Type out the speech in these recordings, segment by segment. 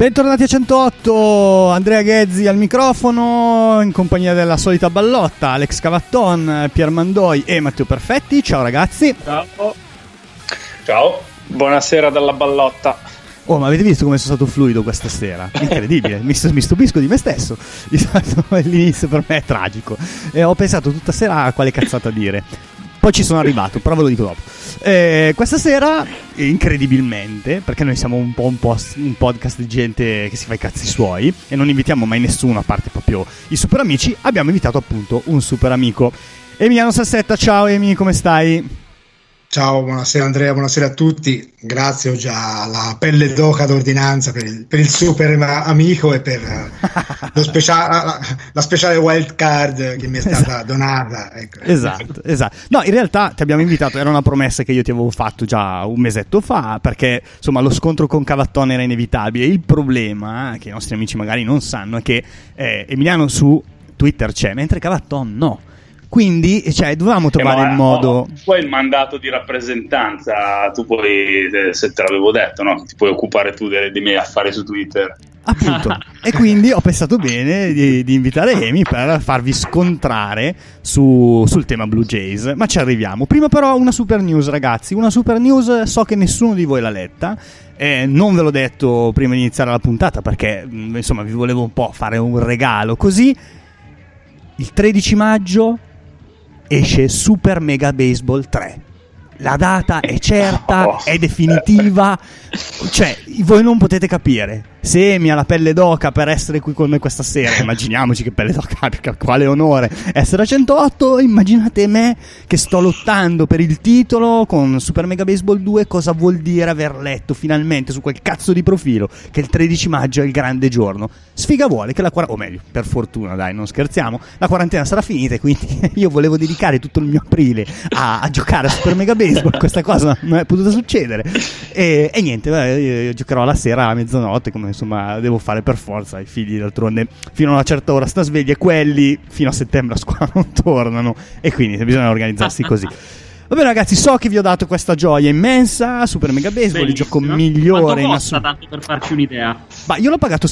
Bentornati a 108, Andrea Ghezzi al microfono, in compagnia della solita ballotta, Alex Cavatton, Pier Mandoi e Matteo Perfetti. Ciao ragazzi. Ciao. Ciao. Buonasera dalla ballotta. Oh, ma avete visto come sono stato fluido questa sera? Incredibile, mi stupisco di me stesso. L'inizio per me è tragico e ho pensato tutta sera a quale cazzata dire. Poi ci sono arrivato, però ve lo dico dopo. Questa sera, incredibilmente, perché noi siamo un podcast di gente che si fa i cazzi suoi e non invitiamo mai nessuno, a parte proprio i super amici, abbiamo invitato appunto un super amico. Emiliano Sassetta, ciao Emi, come stai? Ciao, buonasera Andrea, buonasera a tutti. Grazie, ho già la pelle d'oca d'ordinanza per il super amico e per la speciale wild card che mi è stata donata. Ecco. Esatto. No, in realtà ti abbiamo invitato, era una promessa che io ti avevo fatto già un mesetto fa, perché insomma lo scontro con Cavattone era inevitabile. Il problema, che i nostri amici magari non sanno, è che Emiliano su Twitter c'è, mentre Cavatton no. Quindi, dovevamo trovare il modo. Poi il mandato di rappresentanza, tu puoi, se te l'avevo detto, no? Ti puoi occupare tu dei miei affari su Twitter. Appunto. E quindi ho pensato bene di invitare Emi per farvi scontrare sul tema Blue Jays. Ma ci arriviamo. Prima però una super news, ragazzi. Una super news, so che nessuno di voi l'ha letta. Non ve l'ho detto prima di iniziare la puntata perché, insomma, vi volevo un po' fare un regalo. Così, il 13 maggio... esce Super Mega Baseball 3. La data è certa, è definitiva. Cioè, voi non potete capire. Se Emi ha la pelle d'oca per essere qui con me questa sera, immaginiamoci che pelle d'oca, perché quale onore essere a 108, immaginate me che sto lottando per il titolo con Super Mega Baseball 2. Cosa vuol dire aver letto finalmente su quel cazzo di profilo che il 13 maggio è il grande giorno. Sfiga vuole che o meglio, per fortuna, dai, non scherziamo, la quarantena sarà finita e quindi io volevo dedicare tutto il mio aprile a giocare a Super Mega Baseball. Questa cosa non è potuta succedere e niente, io giocherò la sera a mezzanotte, come insomma devo fare per forza. I figli d'altronde fino a una certa ora sta svegli e quelli fino a settembre a scuola non tornano e quindi bisogna organizzarsi così. Va bene ragazzi, so che vi ho dato questa gioia immensa, Super Mega Baseball, il gioco migliore in assoluto. Tanto per farci un'idea. Ma io l'ho pagato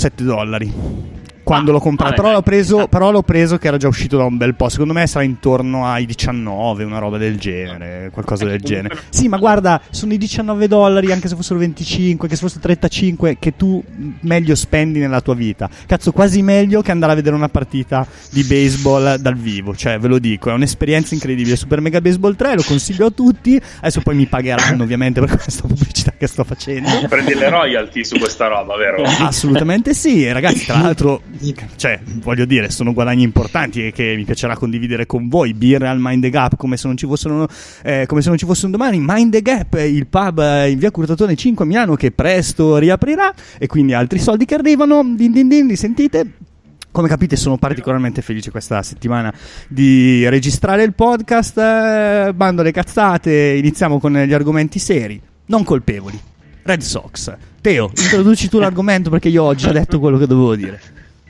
$7 quando l'ho comprato, vabbè, però l'ho preso che era già uscito da un bel po'. Secondo me sarà intorno ai 19, una roba del genere, qualcosa del genere. Sì, ma guarda, sono i $19, anche se fossero 25, che se fossero 35, che tu meglio spendi nella tua vita. Cazzo, quasi meglio che andare a vedere una partita di baseball dal vivo, cioè ve lo dico, è un'esperienza incredibile. Super Mega Baseball 3 lo consiglio a tutti. Adesso poi mi pagheranno ovviamente per questa pubblicità che sto facendo. Prendi le royalty su questa roba, vero? Assolutamente sì, e ragazzi, tra l'altro, cioè, voglio dire, sono guadagni importanti e che mi piacerà condividere con voi. Birra al Mind the Gap come se non ci fossero domani. Mind the Gap, il pub in via Curtatone 5 a Milano, che presto riaprirà, e quindi altri soldi che arrivano. Din din din, li sentite? Come capite sono particolarmente felice questa settimana di registrare il podcast. Bando le cazzate, iniziamo con gli argomenti seri, non colpevoli. Red Sox. Teo, introduci tu l'argomento perché io ho già detto quello che dovevo dire.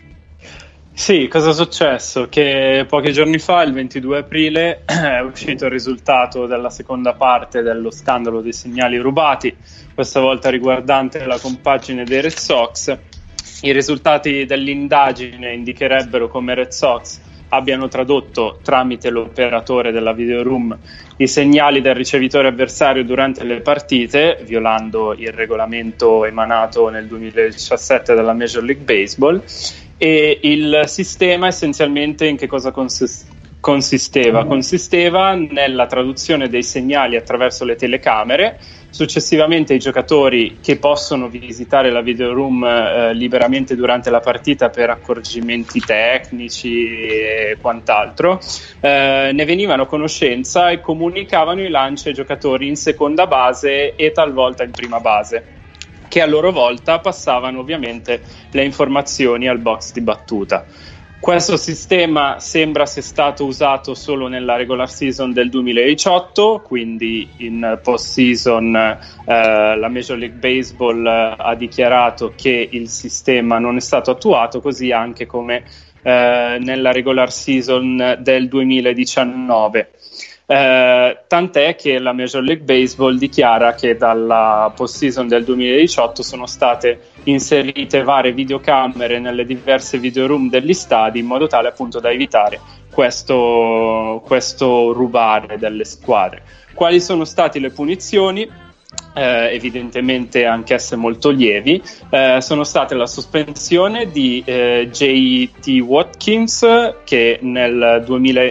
Sì, cosa è successo? Che pochi giorni fa, il 22 aprile, è uscito il risultato della seconda parte dello scandalo dei segnali rubati, questa volta riguardante la compagine dei Red Sox. I risultati dell'indagine indicherebbero come Red Sox abbiano tradotto tramite l'operatore della videoroom i segnali del ricevitore avversario durante le partite, violando il regolamento emanato nel 2017 dalla Major League Baseball. E il sistema essenzialmente in che cosa consisteva? Consisteva nella traduzione dei segnali attraverso le telecamere. Successivamente i giocatori, che possono visitare la videoroom liberamente durante la partita per accorgimenti tecnici e quant'altro, ne venivano a conoscenza e comunicavano i lanci ai giocatori in seconda base e talvolta in prima base, che a loro volta passavano ovviamente le informazioni al box di battuta. Questo sistema sembra sia stato usato solo nella regular season del 2018, quindi in post-season la Major League Baseball ha dichiarato che il sistema non è stato attuato, così anche come nella regular season del 2019. Tant'è che la Major League Baseball dichiara che dalla postseason del 2018 sono state inserite varie videocamere nelle diverse videoroom degli stadi, in modo tale appunto da evitare questo rubare delle squadre. Quali sono state le punizioni? Evidentemente anch'esse molto lievi. Sono state la sospensione di J.T. Watkins, che nel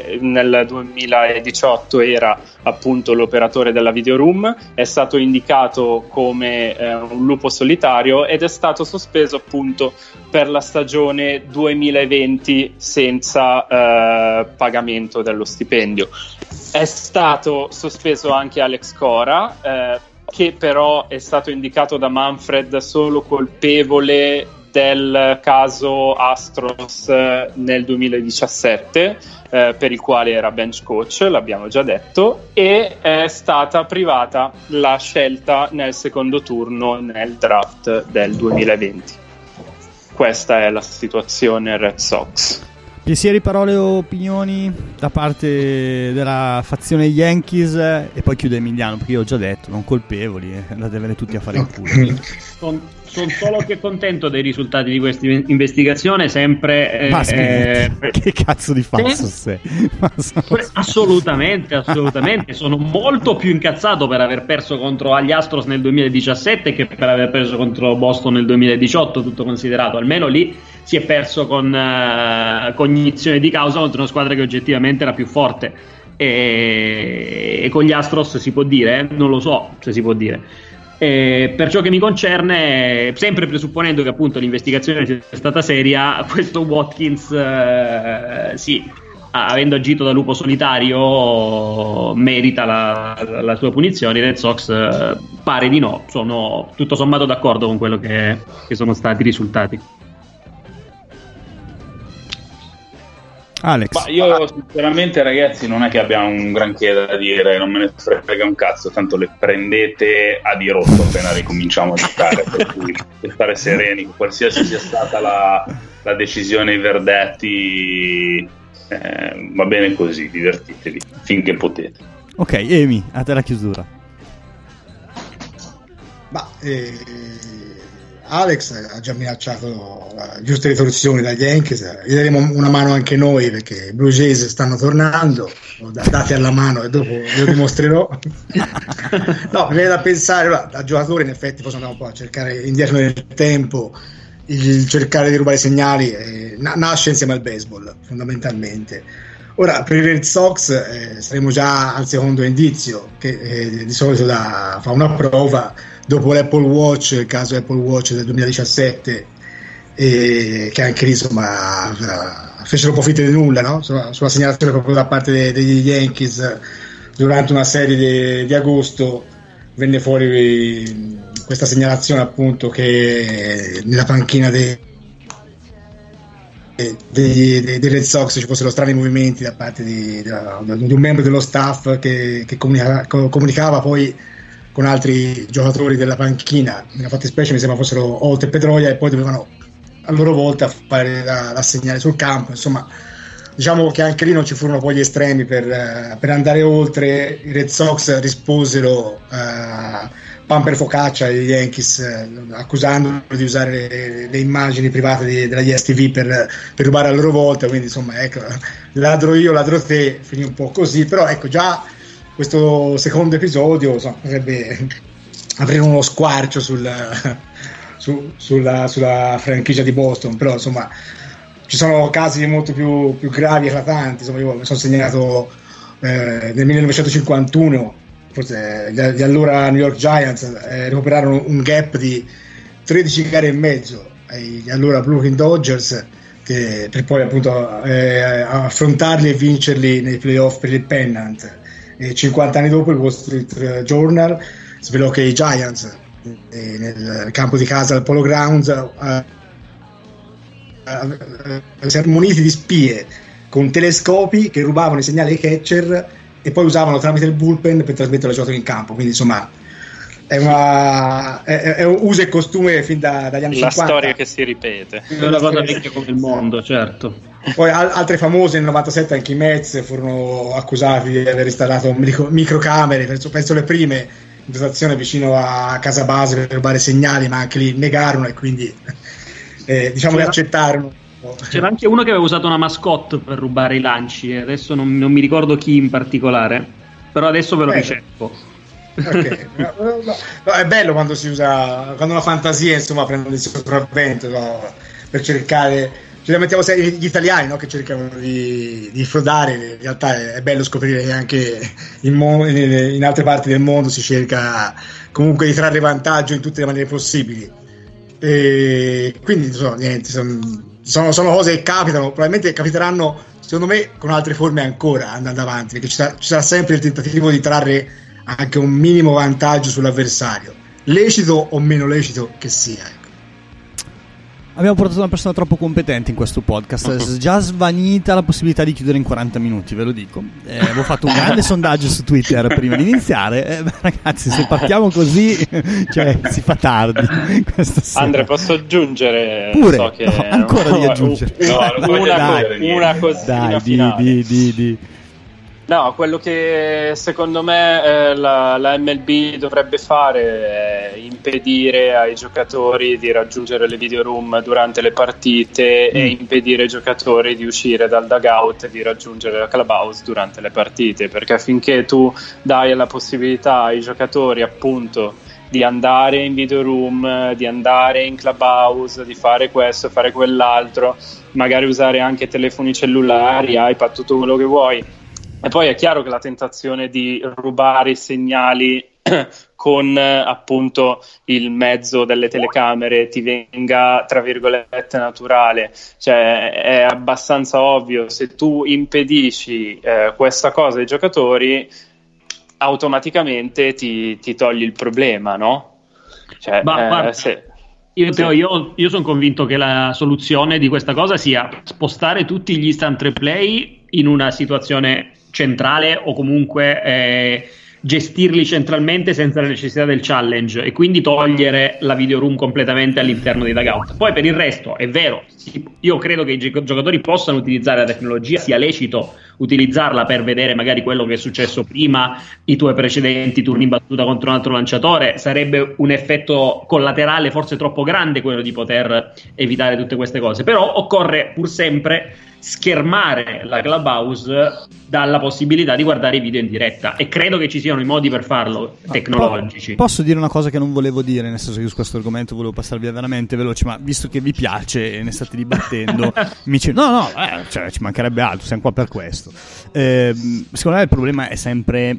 2018 era appunto l'operatore della videoroom, è stato indicato come un lupo solitario ed è stato sospeso appunto per la stagione 2020 senza pagamento dello stipendio. È stato sospeso anche Alex Cora, che però è stato indicato da Manfred solo colpevole del caso Astros nel 2017, per il quale era bench coach, l'abbiamo già detto, e è stata privata la scelta nel secondo turno nel draft del 2020. Questa è la situazione Red Sox. Pensieri, parole o opinioni da parte della fazione Yankees, e poi chiude Emiliano, perché io ho già detto, non colpevoli, andatevene tutti a fare il culo. Sono solo che contento dei risultati di questa investigazione, sempre che cazzo di falso sei? Assolutamente sono molto più incazzato per aver perso contro gli Astros nel 2017 che per aver perso contro Boston nel 2018, tutto considerato. Almeno lì si è perso con cognizione di causa contro una squadra che oggettivamente era più forte, e con gli Astros si può dire? Non lo so se si può dire. Per ciò che mi concerne, sempre presupponendo che appunto l'investigazione sia stata seria, questo Watkins sì, avendo agito da lupo solitario, merita la sua punizione. I Red Sox pare di no, sono tutto sommato d'accordo con quello che sono stati i risultati. Alex. Ma io sinceramente, ragazzi, non è che abbiamo un granché da dire, non me ne frega un cazzo, tanto le prendete a dirotto appena ricominciamo a giocare, per cui per stare sereni, qualsiasi sia stata la decisione, i verdetti, va bene così, divertitevi finché potete. Ok, Emi, a te la chiusura. Alex ha già minacciato giuste ritorsioni dagli Yankees, gli daremo una mano anche noi, perché i Blue Jays stanno tornando, date alla mano e dopo ve lo dimostrerò. No, mi viene da pensare, da giocatore in effetti possiamo andare un po' a cercare indietro nel tempo, il cercare di rubare segnali nasce insieme al baseball fondamentalmente. Ora per i Red Sox saremo già al secondo indizio, che di solito fa una prova dopo l'Apple Watch, il caso Apple Watch del 2017, che anche lì insomma fecero un po' finta di nulla, no? Sulla segnalazione proprio da parte degli Yankees durante una serie di agosto venne fuori questa segnalazione appunto che nella panchina dei Red Sox ci fossero strani movimenti da parte di un membro dello staff che comunicava poi con altri giocatori della panchina, nella fattispecie mi sembra fossero Holt e Pedroia, e poi dovevano a loro volta fare la segnale sul campo. Insomma, diciamo che anche lì non ci furono poi gli estremi per andare oltre. I Red Sox risposero pan per focaccia agli Yankees, accusandoli di usare le immagini private della YesTV per rubare a loro volta, quindi insomma ecco, ladro io, ladro te, finì un po' così. Però ecco, già questo secondo episodio insomma, potrebbe aprire uno squarcio sulla franchigia di Boston, però insomma ci sono casi molto più gravi e eclatanti. Insomma, io mi sono segnato nel 1951, forse gli allora New York Giants recuperarono un gap di 13 gare e mezzo agli allora Brooklyn Dodgers, per poi appunto affrontarli e vincerli nei playoff per il pennant. E 50 anni dopo il Wall Street Journal svelò che i Giants nel campo di casa al Polo Grounds erano muniti di spie con telescopi che rubavano i segnali ai catcher e poi usavano tramite il bullpen per trasmettere i giocatori in campo. Quindi insomma è un uso e costume fin dagli anni 50. La storia che si ripete. È una cosa vecchia come il mondo, certo. Poi altre famose nel 97, anche i Mets furono accusati di aver installato microcamere, penso le prime in dotazione vicino a casa base per rubare segnali, ma anche lì negarono e quindi diciamo che accettarono. C'era anche uno che aveva usato una mascotte per rubare i lanci, adesso non mi ricordo chi in particolare, però adesso ve lo ricerco. Okay. No, è bello quando si usa, quando la fantasia insomma prende il sopravvento, no? Per cercare, ci lamentiamo sempre gli italiani, no? Che cercano di frodare, in realtà è bello scoprire che anche in altre parti del mondo si cerca comunque di trarre vantaggio in tutte le maniere possibili, e quindi niente, sono cose che capitano, probabilmente capiteranno secondo me con altre forme ancora andando avanti, perché ci sarà sempre il tentativo di trarre anche un minimo vantaggio sull'avversario, lecito o meno lecito che sia, ecco. Abbiamo portato una persona troppo competente in questo podcast, già svanita la possibilità di chiudere in 40 minuti, ve lo dico. Avevo fatto un grande sondaggio su Twitter prima di iniziare, ragazzi, se partiamo così si fa tardi questa sera. Andrea, posso aggiungere? Pure, so che ancora di aggiungere. Una cosina finale. Di. No, quello che secondo me la MLB dovrebbe fare è impedire ai giocatori di raggiungere le video room durante le partite e impedire ai giocatori di uscire dal dugout e di raggiungere la clubhouse durante le partite, perché finché tu dai la possibilità ai giocatori appunto di andare in video room, di andare in clubhouse, di fare questo, fare quell'altro, magari usare anche telefoni cellulari, iPad, tutto quello che vuoi. E poi è chiaro che la tentazione di rubare i segnali con appunto il mezzo delle telecamere ti venga tra virgolette naturale, cioè è abbastanza ovvio, se tu impedisci questa cosa ai giocatori automaticamente ti togli il problema, no? Cioè, guarda, io sono convinto che la soluzione di questa cosa sia spostare tutti gli instant replay in una situazione centrale o comunque gestirli centralmente senza la necessità del challenge e quindi togliere la video room completamente all'interno dei dugout. Poi per il resto è vero, io credo che i giocatori possano utilizzare la tecnologia, sia lecito utilizzarla per vedere magari quello che è successo prima, i tuoi precedenti turni in battuta contro un altro lanciatore. Sarebbe un effetto collaterale forse troppo grande quello di poter evitare tutte queste cose, però occorre pur sempre schermare la clubhouse dalla possibilità di guardare i video in diretta, e credo che ci siano i modi per farlo tecnologici. Posso dire una cosa che non volevo dire, nel senso che io su questo argomento volevo passare via veramente veloce, ma visto che vi piace e ne state dibattendo mi dice cioè, ci mancherebbe altro, siamo qua per questo. Secondo me il problema è sempre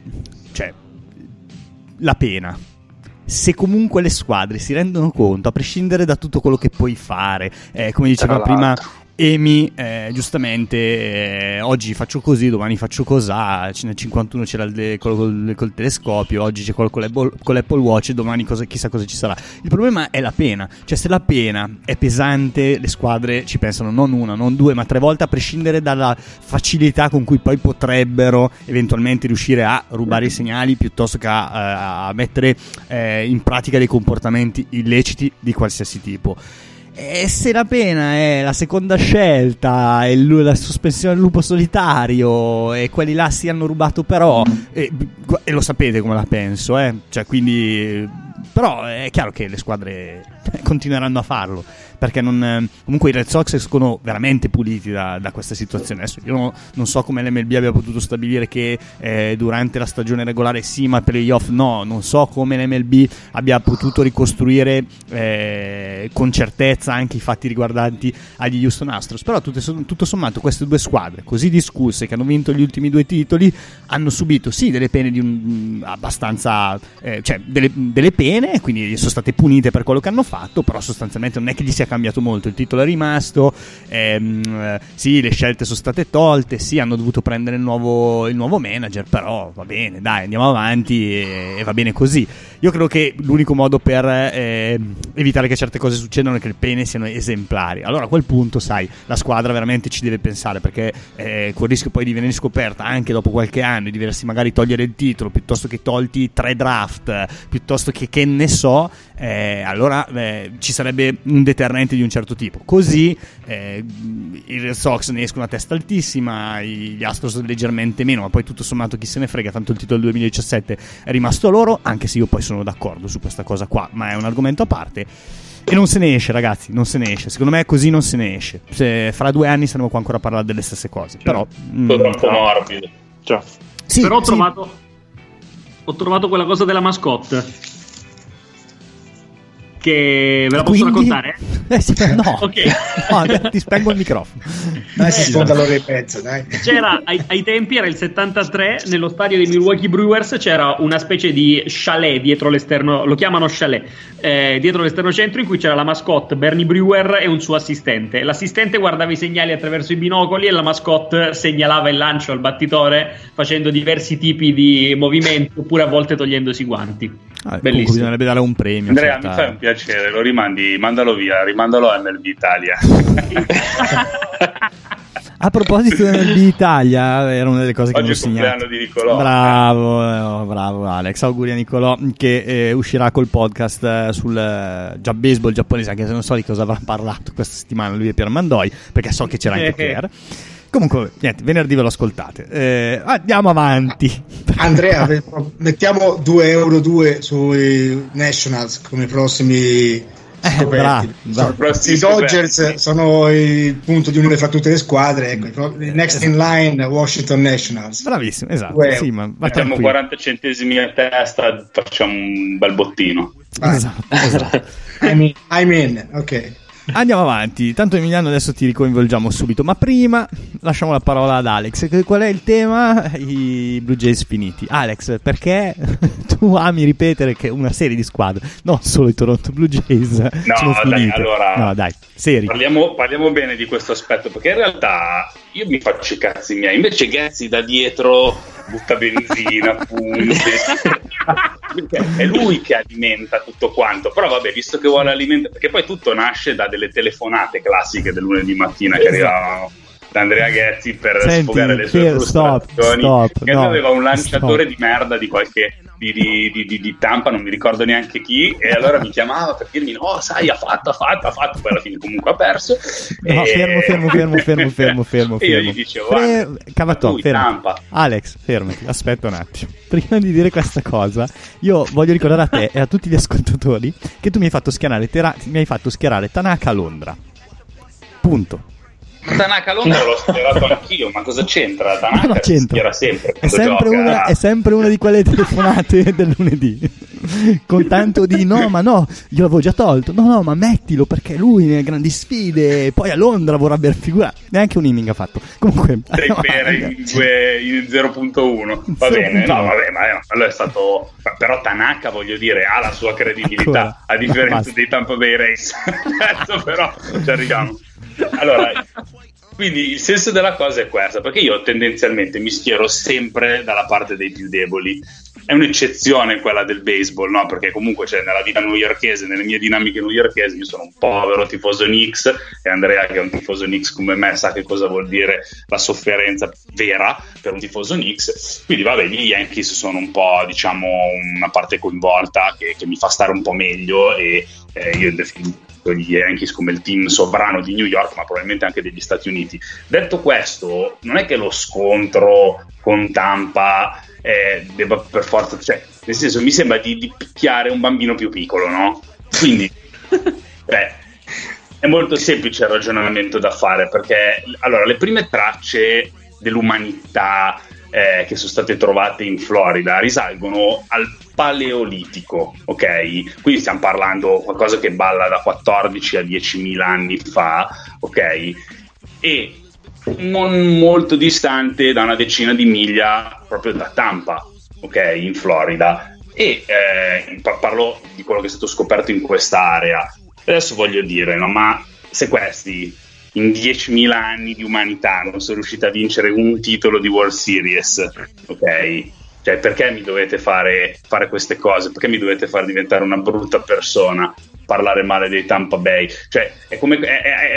la pena. Se comunque le squadre si rendono conto, a prescindere da tutto quello che puoi fare, come diceva prima Emi, giustamente oggi faccio così, domani faccio cos'ha, nel 51 c'era quello col telescopio, oggi c'è quello con l'Apple Watch, domani chissà cosa ci sarà. Il problema è la pena, cioè se la pena è pesante le squadre ci pensano non una, non due, ma 3 volte, a prescindere dalla facilità con cui poi potrebbero eventualmente riuscire a rubare i segnali piuttosto che a mettere in pratica dei comportamenti illeciti di qualsiasi tipo. E se la pena è la seconda scelta, la sospensione del lupo solitario, e quelli là si hanno rubato però, e lo sapete come la penso, cioè, quindi, però è chiaro che le squadre continueranno a farlo, perché comunque i Red Sox escono veramente puliti da questa situazione. Adesso io non so come l'MLB abbia potuto stabilire che durante la stagione regolare sì, ma playoff no. Non so come l'MLB abbia potuto ricostruire con certezza anche i fatti riguardanti agli Houston Astros, però tutto sommato queste due squadre così discusse, che hanno vinto gli ultimi 2 titoli, hanno subito sì delle pene abbastanza cioè delle pene, quindi sono state punite per quello che hanno fatto, però sostanzialmente non è che gli sia cambiato molto, il titolo è rimasto, sì, le scelte sono state tolte, sì, hanno dovuto prendere il nuovo manager, però va bene, dai, andiamo avanti e va bene così. Io credo che l'unico modo per evitare che certe cose succedano è che le pene siano esemplari. Allora a quel punto, sai, la squadra veramente ci deve pensare, perché col rischio poi di venire scoperta anche dopo qualche anno e di doversi magari togliere il titolo, piuttosto che tolti 3 draft, piuttosto che ne so, allora ci sarebbe un deterrente talenti di un certo tipo. Così i Red Sox ne escono a testa altissima, gli Astros leggermente meno, ma poi tutto sommato chi se ne frega, tanto il titolo del 2017 è rimasto loro, anche se io poi sono d'accordo su questa cosa qua, ma è un argomento a parte. E non se ne esce, ragazzi, non se ne esce. Secondo me così non se ne esce. Se fra 2 anni saremo qua ancora a parlare delle stesse cose. Però troppo morbido. Sì, però ho trovato quella cosa della mascotte che ve la posso raccontare? Sì, no. Ok. No, ti spengo il microfono. Dai, si sfonda l'ora e mezza, dai. C'era ai tempi, era il 73, nello stadio dei Milwaukee Brewers c'era una specie di chalet dietro l'esterno, lo chiamano chalet, dietro l'esterno centro, in cui c'era la mascotte Bernie Brewer e un suo assistente. L'assistente guardava i segnali attraverso i binocoli e la mascotte segnalava il lancio al battitore facendo diversi tipi di movimenti, oppure a volte togliendosi i guanti. Bellissimo. Bisognerebbe dare un premio. Andrea, mi fai un piacere, lo rimandi, mandalo via, rimandalo a MLB Italia. A proposito di MLB Italia, era una delle cose che oggi non segnato. Oggi è il compleanno di Nicolò. Bravo Alex, auguri a Nicolò che uscirà col podcast sul baseball giapponese, anche se non so di cosa avrà parlato questa settimana lui e Pier Mandoi, perché so che c'era anche Pier. Comunque, niente, venerdì ve lo ascoltate. Andiamo avanti. Andrea, mettiamo 2,2 € sui Nationals come prossimi scoperti. I Dodgers sono il punto di unione fra tutte le squadre. Ecco, next in line, Washington Nationals. Bravissimo, esatto. Sì, ma mettiamo 40 centesimi a testa, facciamo un bel bottino. Esatto. I'm in, ok. Andiamo avanti, tanto Emiliano adesso ti ricoinvolgiamo subito, ma prima lasciamo la parola ad Alex. Qual è il tema? I Blue Jays finiti. Alex, perché tu ami ripetere che una serie di squadre, non solo i Toronto Blue Jays, sono finite? No, dai, seri. Parliamo bene di questo aspetto, perché in realtà io mi faccio i cazzi miei, invece Ghezzi da dietro butta benzina, punte. È lui che alimenta tutto quanto, però vabbè, visto che vuole alimentare, perché poi tutto nasce da delle telefonate classiche del lunedì mattina che arrivavano da Andrea Ghezzi per sfogare le sue frustrazioni, che aveva un lanciatore di merda di qualche di Tampa, non mi ricordo neanche chi, e allora mi chiamava per dirmi no, sai, ha fatto, poi alla fine comunque ha perso. No, fermo. E io gli dicevo Cavatò, fermo. Alex, fermati, aspetta un attimo. Prima di dire questa cosa, io voglio ricordare a te e a tutti gli ascoltatori che tu mi hai fatto schierare Tanaka a Londra. Punto. Tanaka Londra l'ho schierato anch'io, ma cosa c'entra? Tanaka si schiera sempre. È sempre una di quelle telefonate del lunedì con tanto di no, io l'avevo già tolto, no, ma mettilo perché lui nelle grandi sfide, poi a Londra vorrebbe raffigurare. Neanche un inning ha fatto. Comunque in 0.1 va bene, no, vabbè, ma allora è stato, però Tanaka, voglio dire, ha la sua credibilità, a differenza dei Tampa Bay Rays. Adesso però ci arriviamo. Allora, quindi il senso della cosa è questo, perché io tendenzialmente mi schiero sempre dalla parte dei più deboli. È un'eccezione quella del baseball, no? Perché comunque nella vita newyorkese, nelle mie dinamiche newyorkesi, io sono un povero tifoso Knicks, e Andrea, che è un tifoso Knicks come me, sa che cosa vuol dire la sofferenza vera per un tifoso Knicks. Quindi vabbè, gli Yankees sono un po', diciamo, una parte coinvolta che mi fa stare un po' meglio, e io definisco gli Yankees come il team sovrano di New York, ma probabilmente anche degli Stati Uniti. Detto questo, non è che lo scontro con Tampa debba per forza, cioè, nel senso, mi sembra di picchiare un bambino più piccolo, no? Quindi è molto semplice il ragionamento da fare, perché allora le prime tracce dell'umanità che sono state trovate in Florida risalgono al Paleolitico, ok? Quindi stiamo parlando qualcosa che balla da 14 a 10.000 anni fa, ok? E non molto distante da una decina di miglia proprio da Tampa, ok? In Florida. E parlo di quello che è stato scoperto in quest'area. Adesso voglio dire, no, ma se questi in 10.000 anni di umanità non sono riusciti a vincere un titolo di World Series, ok? Cioè, perché mi dovete fare queste cose? Perché mi dovete far diventare una brutta persona, parlare male dei Tampa Bay? Cioè, è come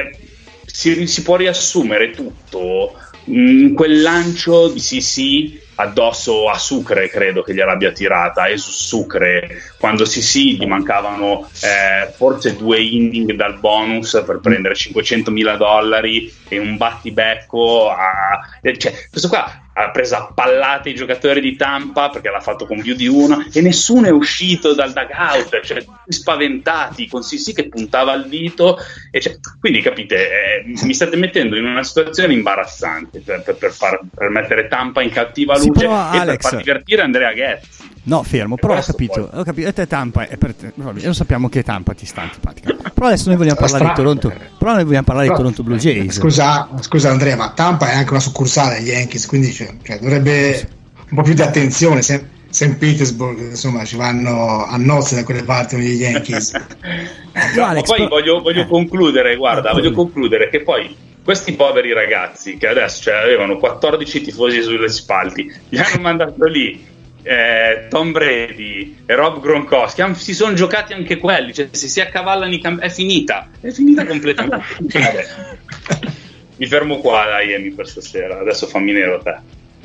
si può riassumere tutto in quel lancio di sì, addosso a Sucre, credo che gliel'abbia tirata, e su Sucre, quando gli mancavano forse 2 inning dal bonus per prendere $500,000 e un battibecco cioè, questo qua ha preso a pallate i giocatori di Tampa perché l'ha fatto con più di uno e nessuno è uscito dal dugout, cioè tutti spaventati con Sissi che puntava al dito quindi capite, mi state mettendo in una situazione imbarazzante per mettere Tampa in cattiva luce, però, e Alex, per far divertire Andrea Ghez. No, fermo, però ho capito, e te Tampa è per te, vabbè, lo sappiamo che Tampa ti sta antipatica. Però adesso noi vogliamo parlare di Toronto. Però noi vogliamo parlare di Toronto Blue Jays. Scusa Andrea, ma Tampa è anche una succursale degli Yankees, quindi cioè, dovrebbe un po' più di attenzione. St. Petersburg, insomma, ci vanno a nozze da quelle parti degli Yankees. Alex, ma poi voglio concludere, voglio concludere che poi questi poveri ragazzi che adesso avevano 14 tifosi sulle spalti, li hanno mandato lì Tom Brady e Rob Gronkowski, si sono giocati anche quelli, cioè se si accavallano è finita completamente. Mi fermo qua, dai, Emi, per stasera, adesso fammi nero te.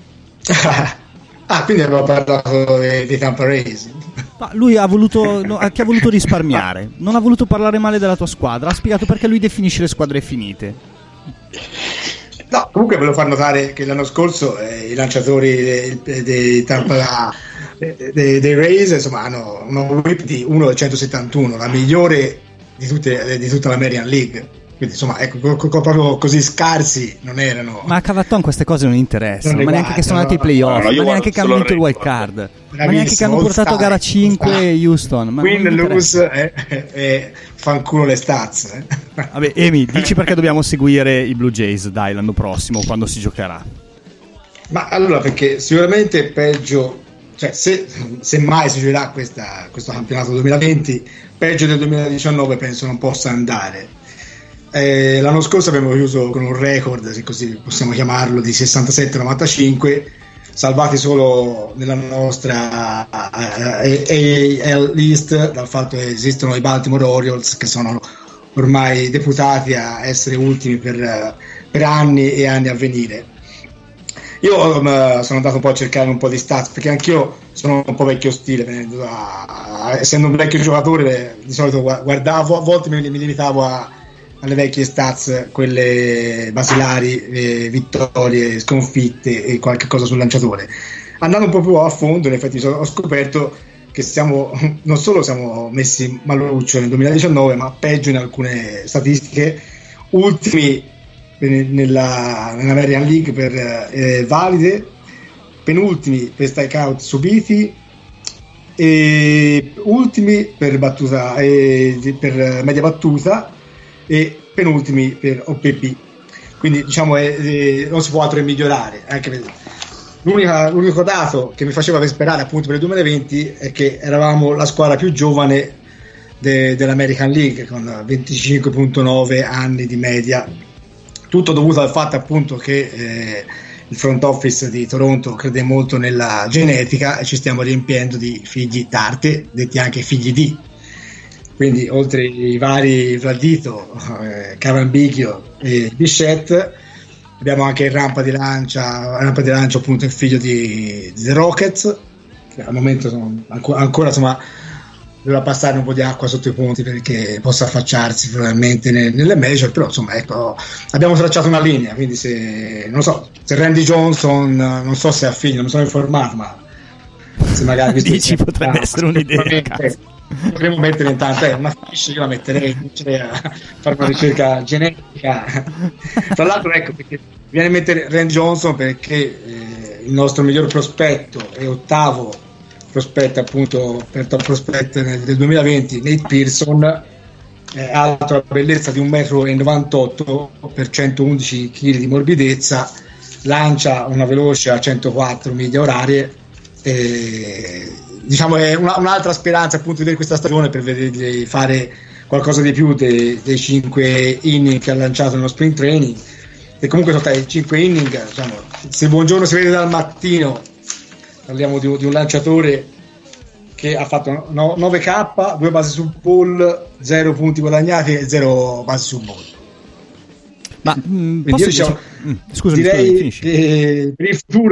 Quindi avevo parlato dei Tampa Rays. Ma lui ha voluto risparmiare, non ha voluto parlare male della tua squadra, ha spiegato perché lui definisce le squadre finite. No, comunque volevo far notare che l'anno scorso i lanciatori dei Tampa dei Rays, insomma, hanno una whip di 1,171, la migliore di tutta l'American League. Quindi insomma, ecco, proprio così scarsi non erano. Ma a Cavaton queste cose non interessano, ma neanche che sono andati ai playoff, ma neanche che hanno vinto il wild card, ma neanche che hanno portato a gara 5 Houston. Win, lose e fanculo le stats. Vabbè, Emi, dici perché dobbiamo seguire i Blue Jays, dai, l'anno prossimo quando si giocherà. Ma allora, perché sicuramente peggio, cioè se mai si giocherà questo campionato 2020, peggio del 2019 penso non possa andare. L'anno scorso abbiamo chiuso con un record, se così possiamo chiamarlo, di 67-95, salvati solo nella nostra AL East dal fatto che esistono i Baltimore Orioles, che sono ormai deputati a essere ultimi per anni e anni a venire. Io sono andato un po' a cercare un po' di stats, perché anch'io sono un po' vecchio stile, essendo un vecchio giocatore di solito guardavo, a volte mi limitavo alle vecchie stats, quelle basilari, vittorie, sconfitte e qualche cosa sul lanciatore. Andando un po' più a fondo, in effetti ho scoperto che non solo siamo messi maluccio nel 2019, ma peggio in alcune statistiche, ultimi nell'American League per valide, penultimi per strikeout subiti e ultimi per battuta per media battuta e penultimi per OPP. Quindi diciamo non si può altro che migliorare, anche l'unico dato che mi faceva sperare appunto per il 2020 è che eravamo la squadra più giovane dell'American League, con 25.9 anni di media, tutto dovuto al fatto appunto che il front office di Toronto crede molto nella genetica e ci stiamo riempiendo di figli d'arte, detti anche figli di. Quindi oltre i vari Vladito, Carambichio e Bichette, abbiamo anche il rampa di lancia appunto il figlio di The Rockets, che al momento ancora insomma doveva passare un po' di acqua sotto i ponti perché possa affacciarsi probabilmente nelle major, però insomma ecco, abbiamo tracciato una linea, quindi se Randy Johnson, non so se ha figli, non mi sono informato, ma se magari dici potrebbe essere un'idea. Potremmo mettere intanto una fiche, io la metterei a fare una ricerca genetica. Tra l'altro ecco, perché viene a mettere Randy Johnson perché il nostro miglior prospetto e ottavo prospetto appunto per top prospect del 2020, Nate Pearson, alto la bellezza di 1,98 m per 111 kg di morbidezza, lancia una veloce a 104 miglia orarie, diciamo è un'altra speranza appunto di vedere questa stagione, per vedergli fare qualcosa di più dei 5 inning che ha lanciato nello spring training. E comunque sono stati 5 inning, diciamo, se buongiorno si vede dal mattino, parliamo di un lanciatore che ha fatto 9K, 2 basi su ball, 0 punti guadagnati e 0 basi su ball. Ma direi che per il futuro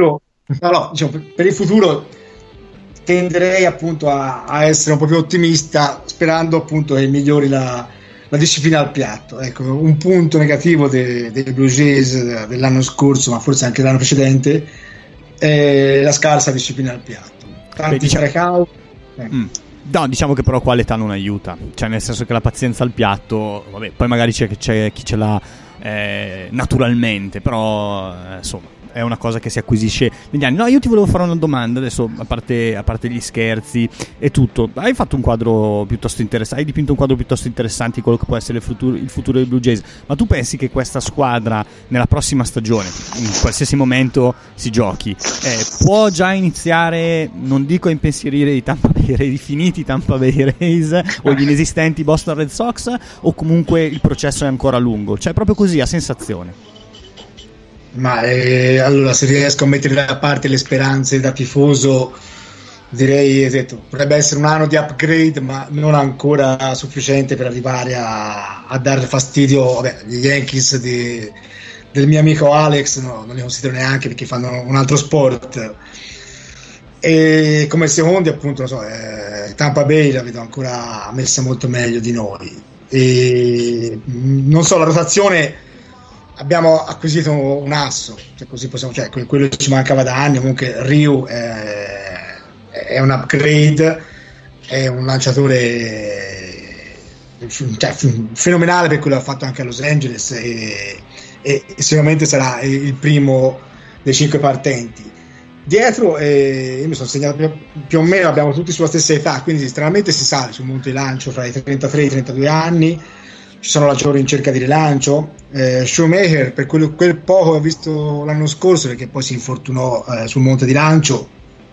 No, diciamo, per il futuro tenderei appunto a essere un po' più ottimista, sperando appunto che migliori la disciplina al piatto. Ecco, un punto negativo dei Blue Jays dell'anno scorso, ma forse anche dell'anno precedente, è la scarsa disciplina al piatto. Tanti strikeout. No, diciamo che però qua l'età non aiuta, cioè nel senso che la pazienza al piatto, vabbè, poi magari c'è chi ce l'ha naturalmente, però insomma è una cosa che si acquisisce negli anni. No, io ti volevo fare una domanda adesso, a parte gli scherzi e tutto. Hai fatto un quadro piuttosto interessante, hai dipinto un quadro piuttosto interessante di quello che può essere il futuro dei Blue Jays, ma tu pensi che questa squadra nella prossima stagione, in qualsiasi momento si giochi, può già iniziare, non dico a impensierire i Tampa Bay Rays, i finiti Tampa Bay Rays o gli inesistenti Boston Red Sox, o comunque il processo è ancora lungo? Cioè proprio così, a sensazione. Ma allora, se riesco a mettere da parte le speranze da tifoso, direi potrebbe essere un anno di upgrade, ma non ancora sufficiente per arrivare a dare fastidio. Vabbè, gli Yankees del mio amico Alex non li considero neanche, perché fanno un altro sport. E come secondi, appunto, non so, Tampa Bay la vedo ancora messa molto meglio di noi. E non so, la rotazione, abbiamo acquisito un asso, cioè così possiamo, cioè quello che ci mancava da anni. Comunque Ryu è un upgrade, è un lanciatore fenomenale per quello che ha fatto anche a Los Angeles, e sicuramente sarà il primo dei 5 partenti. Dietro io mi sono segnato più o meno, abbiamo tutti sulla stessa età, quindi stranamente si sale sul monte di lancio fra i 33 e i 32 anni. Ci sono lanciatori in cerca di rilancio. Shoemaker, per quel poco che ho visto l'anno scorso, perché poi si infortunò sul monte di lancio,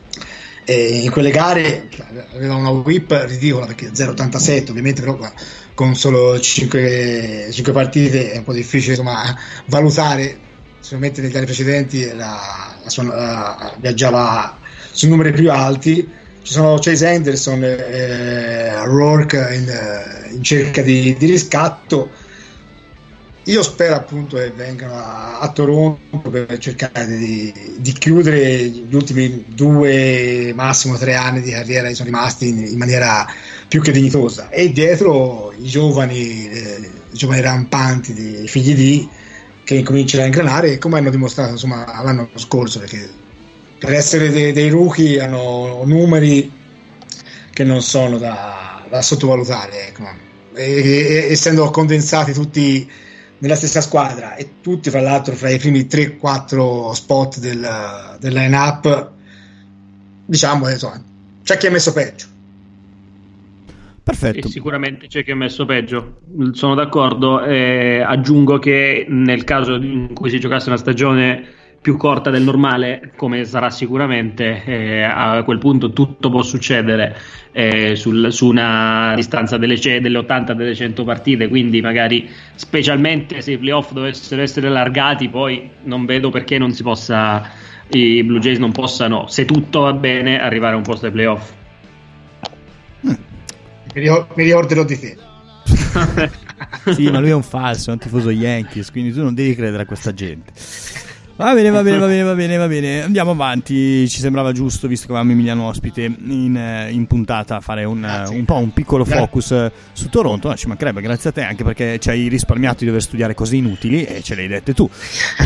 in quelle gare aveva una whip ridicola, perché 0,87 ovviamente, però con solo 5 partite è un po' difficile, insomma, valutare. Sicuramente negli anni precedenti viaggiava su numeri più alti. Ci sono Chase Anderson, Rourke in cerca di riscatto. Io spero appunto che vengano a Toronto per cercare di chiudere gli ultimi 2, massimo 3 anni di carriera che sono rimasti in maniera più che dignitosa. E dietro i giovani rampanti di figli di, che incominciano a ingranare, come hanno dimostrato, insomma, l'anno scorso, perché per essere dei rookie hanno numeri che non sono da sottovalutare, ecco. E essendo condensati tutti nella stessa squadra, e tutti fra l'altro fra i primi 3-4 spot del line-up, diciamo, c'è chi ha messo peggio. Perfetto. E sicuramente c'è chi ha messo peggio, sono d'accordo. Aggiungo che nel caso in cui si giocasse una stagione più corta del normale, come sarà sicuramente, a quel punto tutto può succedere su una distanza delle 80, delle 100 partite, quindi magari, specialmente se i playoff dovessero essere allargati, poi non vedo perché non si possa, i Blue Jays non possano, se tutto va bene, arrivare a un posto ai playoff. Mi ricorderò di te. Sì, ma lui è un falso, è un tifoso Yankees, quindi tu non devi credere a questa gente. Va bene. Andiamo avanti. Ci sembrava giusto, visto che avevamo Emiliano ospite in puntata, fare un po' un piccolo focus su Toronto. Ma ci mancherebbe, grazie a te, anche perché ci hai risparmiato di dover studiare cose inutili e ce le hai dette tu.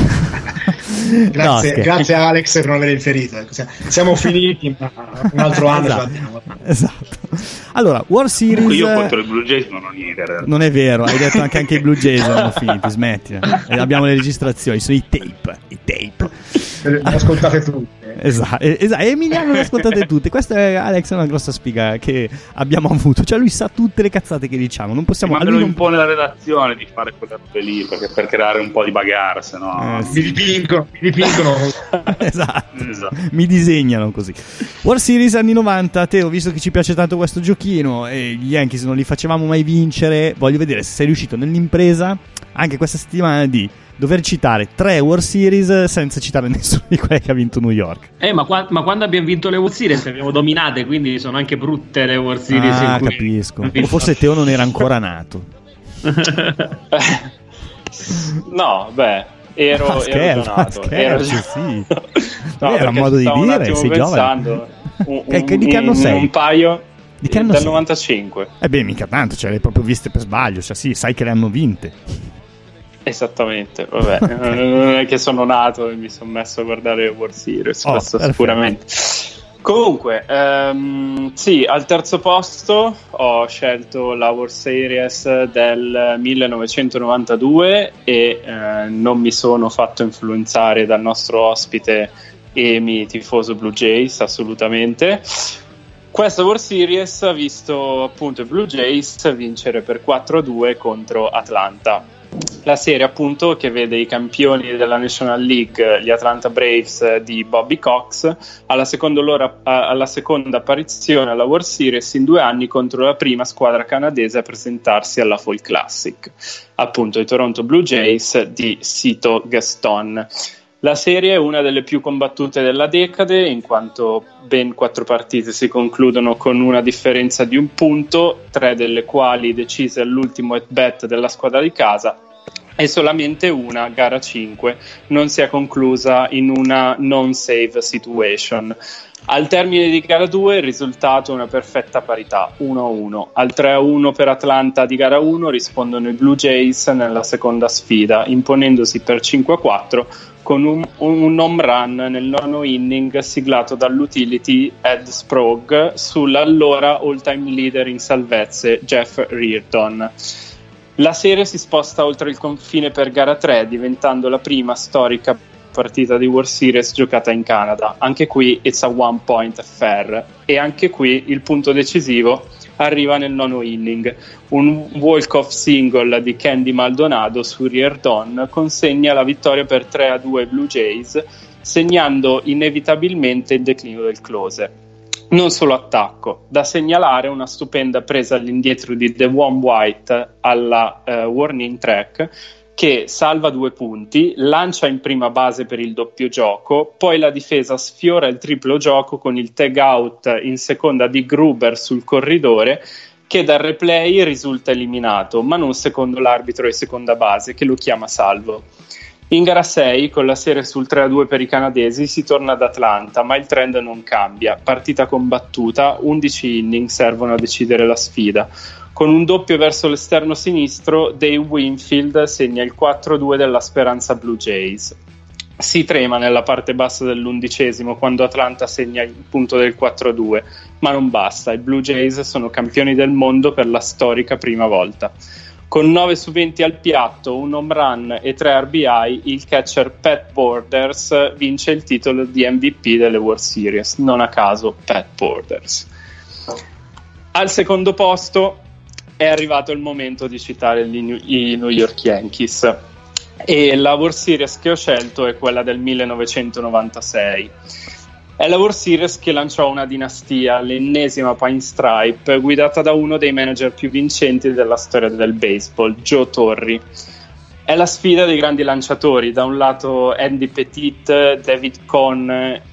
Grazie a Alex per non aver inferito. Siamo finiti, ma un altro anno ce l'abbiamo. Esatto. Allora, World Series. Comunque io contro i Blue Jays non ho niente. Non è vero, hai detto anche i Blue Jays erano finiti, smettila. Abbiamo le registrazioni, sono i tape. Le ascoltate tutte. Esatto. E Emiliano le ascoltate tutte. Questa è, Alex, è una grossa sfiga che abbiamo avuto. Cioè lui sa tutte le cazzate che diciamo. Non possiamo. Ma me lo impone la redazione di fare quelle robe lì, perché per creare un po' di bagarre, se no mi dipingono. Esatto. Mi disegnano così. World Series anni 90. Teo, visto che ci piace tanto questo giochino e gli Yankees non li facevamo mai vincere, voglio vedere se sei riuscito nell'impresa anche questa settimana di dover citare 3 World Series senza citare nessuno di quelli che ha vinto New York. Ma quando abbiamo vinto le World Series le abbiamo dominate, quindi sono anche brutte le World Series. Ah, capisco. O forse Teo non era ancora nato. No, ero gionato. Sì. No, era un modo di dire, sei giovane. Di che anno sei? Un paio di che anno del sei? 95. Mica tanto, cioè le hai proprio viste per sbaglio, cioè sì, sai che le hanno vinte. Esattamente, vabbè, non è che sono nato e mi sono messo a guardare World Series, questo perfetto. Sicuramente. Comunque, sì, al terzo posto ho scelto la World Series del 1992 e non mi sono fatto influenzare dal nostro ospite Emi, tifoso Blue Jays, assolutamente. Questa World Series ha visto appunto i Blue Jays vincere per 4-2 contro Atlanta. La serie appunto che vede i campioni della National League, gli Atlanta Braves di Bobby Cox, alla seconda apparizione alla World Series in 2 anni contro la prima squadra canadese a presentarsi alla Fall Classic, appunto i Toronto Blue Jays di Cito Gaston. La serie è una delle più combattute della decade, in quanto ben 4 partite si concludono con una differenza di 1 punto, 3 delle quali decise all'ultimo at-bat della squadra di casa, e solamente una, gara 5, non si è conclusa in una non-save situation. Al termine di gara 2 il risultato è una perfetta parità, 1-1. Al 3-1 per Atlanta di gara 1 rispondono i Blue Jays nella seconda sfida, imponendosi per 5-4 con un home run nel 9º inning siglato dall'utility Ed Sprague sull'allora all-time leader in salvezze Jeff Reardon. La serie si sposta oltre il confine per gara 3, diventando la prima storica partita di World Series giocata in Canada. Anche qui it's a one-point affair, e anche qui il punto decisivo arriva nel 9º inning. Un walk-off single di Candy Maldonado su Reardon consegna la vittoria per 3-2 ai Blue Jays, segnando inevitabilmente il declino del close. Non solo attacco, da segnalare una stupenda presa all'indietro di Devon White alla warning track, che salva 2 punti, lancia in prima base per il doppio gioco, poi la difesa sfiora il triplo gioco con il tag out in seconda di Gruber sul corridore, che dal replay risulta eliminato, ma non secondo l'arbitro di seconda base, che lo chiama salvo. In gara 6, con la serie sul 3-2 per i canadesi, si torna ad Atlanta, ma il trend non cambia. Partita combattuta, 11 inning servono a decidere la sfida. Con un doppio verso l'esterno sinistro, Dave Winfield segna il 4-2 della speranza Blue Jays. Si trema nella parte bassa dell'11° quando Atlanta segna il punto del 4-2, ma non basta, i Blue Jays sono campioni del mondo per la storica prima volta. Con 9 su 20 al piatto, un home run e 3 RBI, il catcher Pat Borders vince il titolo di MVP delle World Series, non a caso Pat Borders. Al secondo posto è arrivato il momento di citare i New York Yankees, e la World Series che ho scelto è quella del 1996. È la World Series che lanciò una dinastia, l'ennesima Pinstripe, guidata da uno dei manager più vincenti della storia del baseball, Joe Torre. È la sfida dei grandi lanciatori, da un lato Andy Pettitte, David Cohn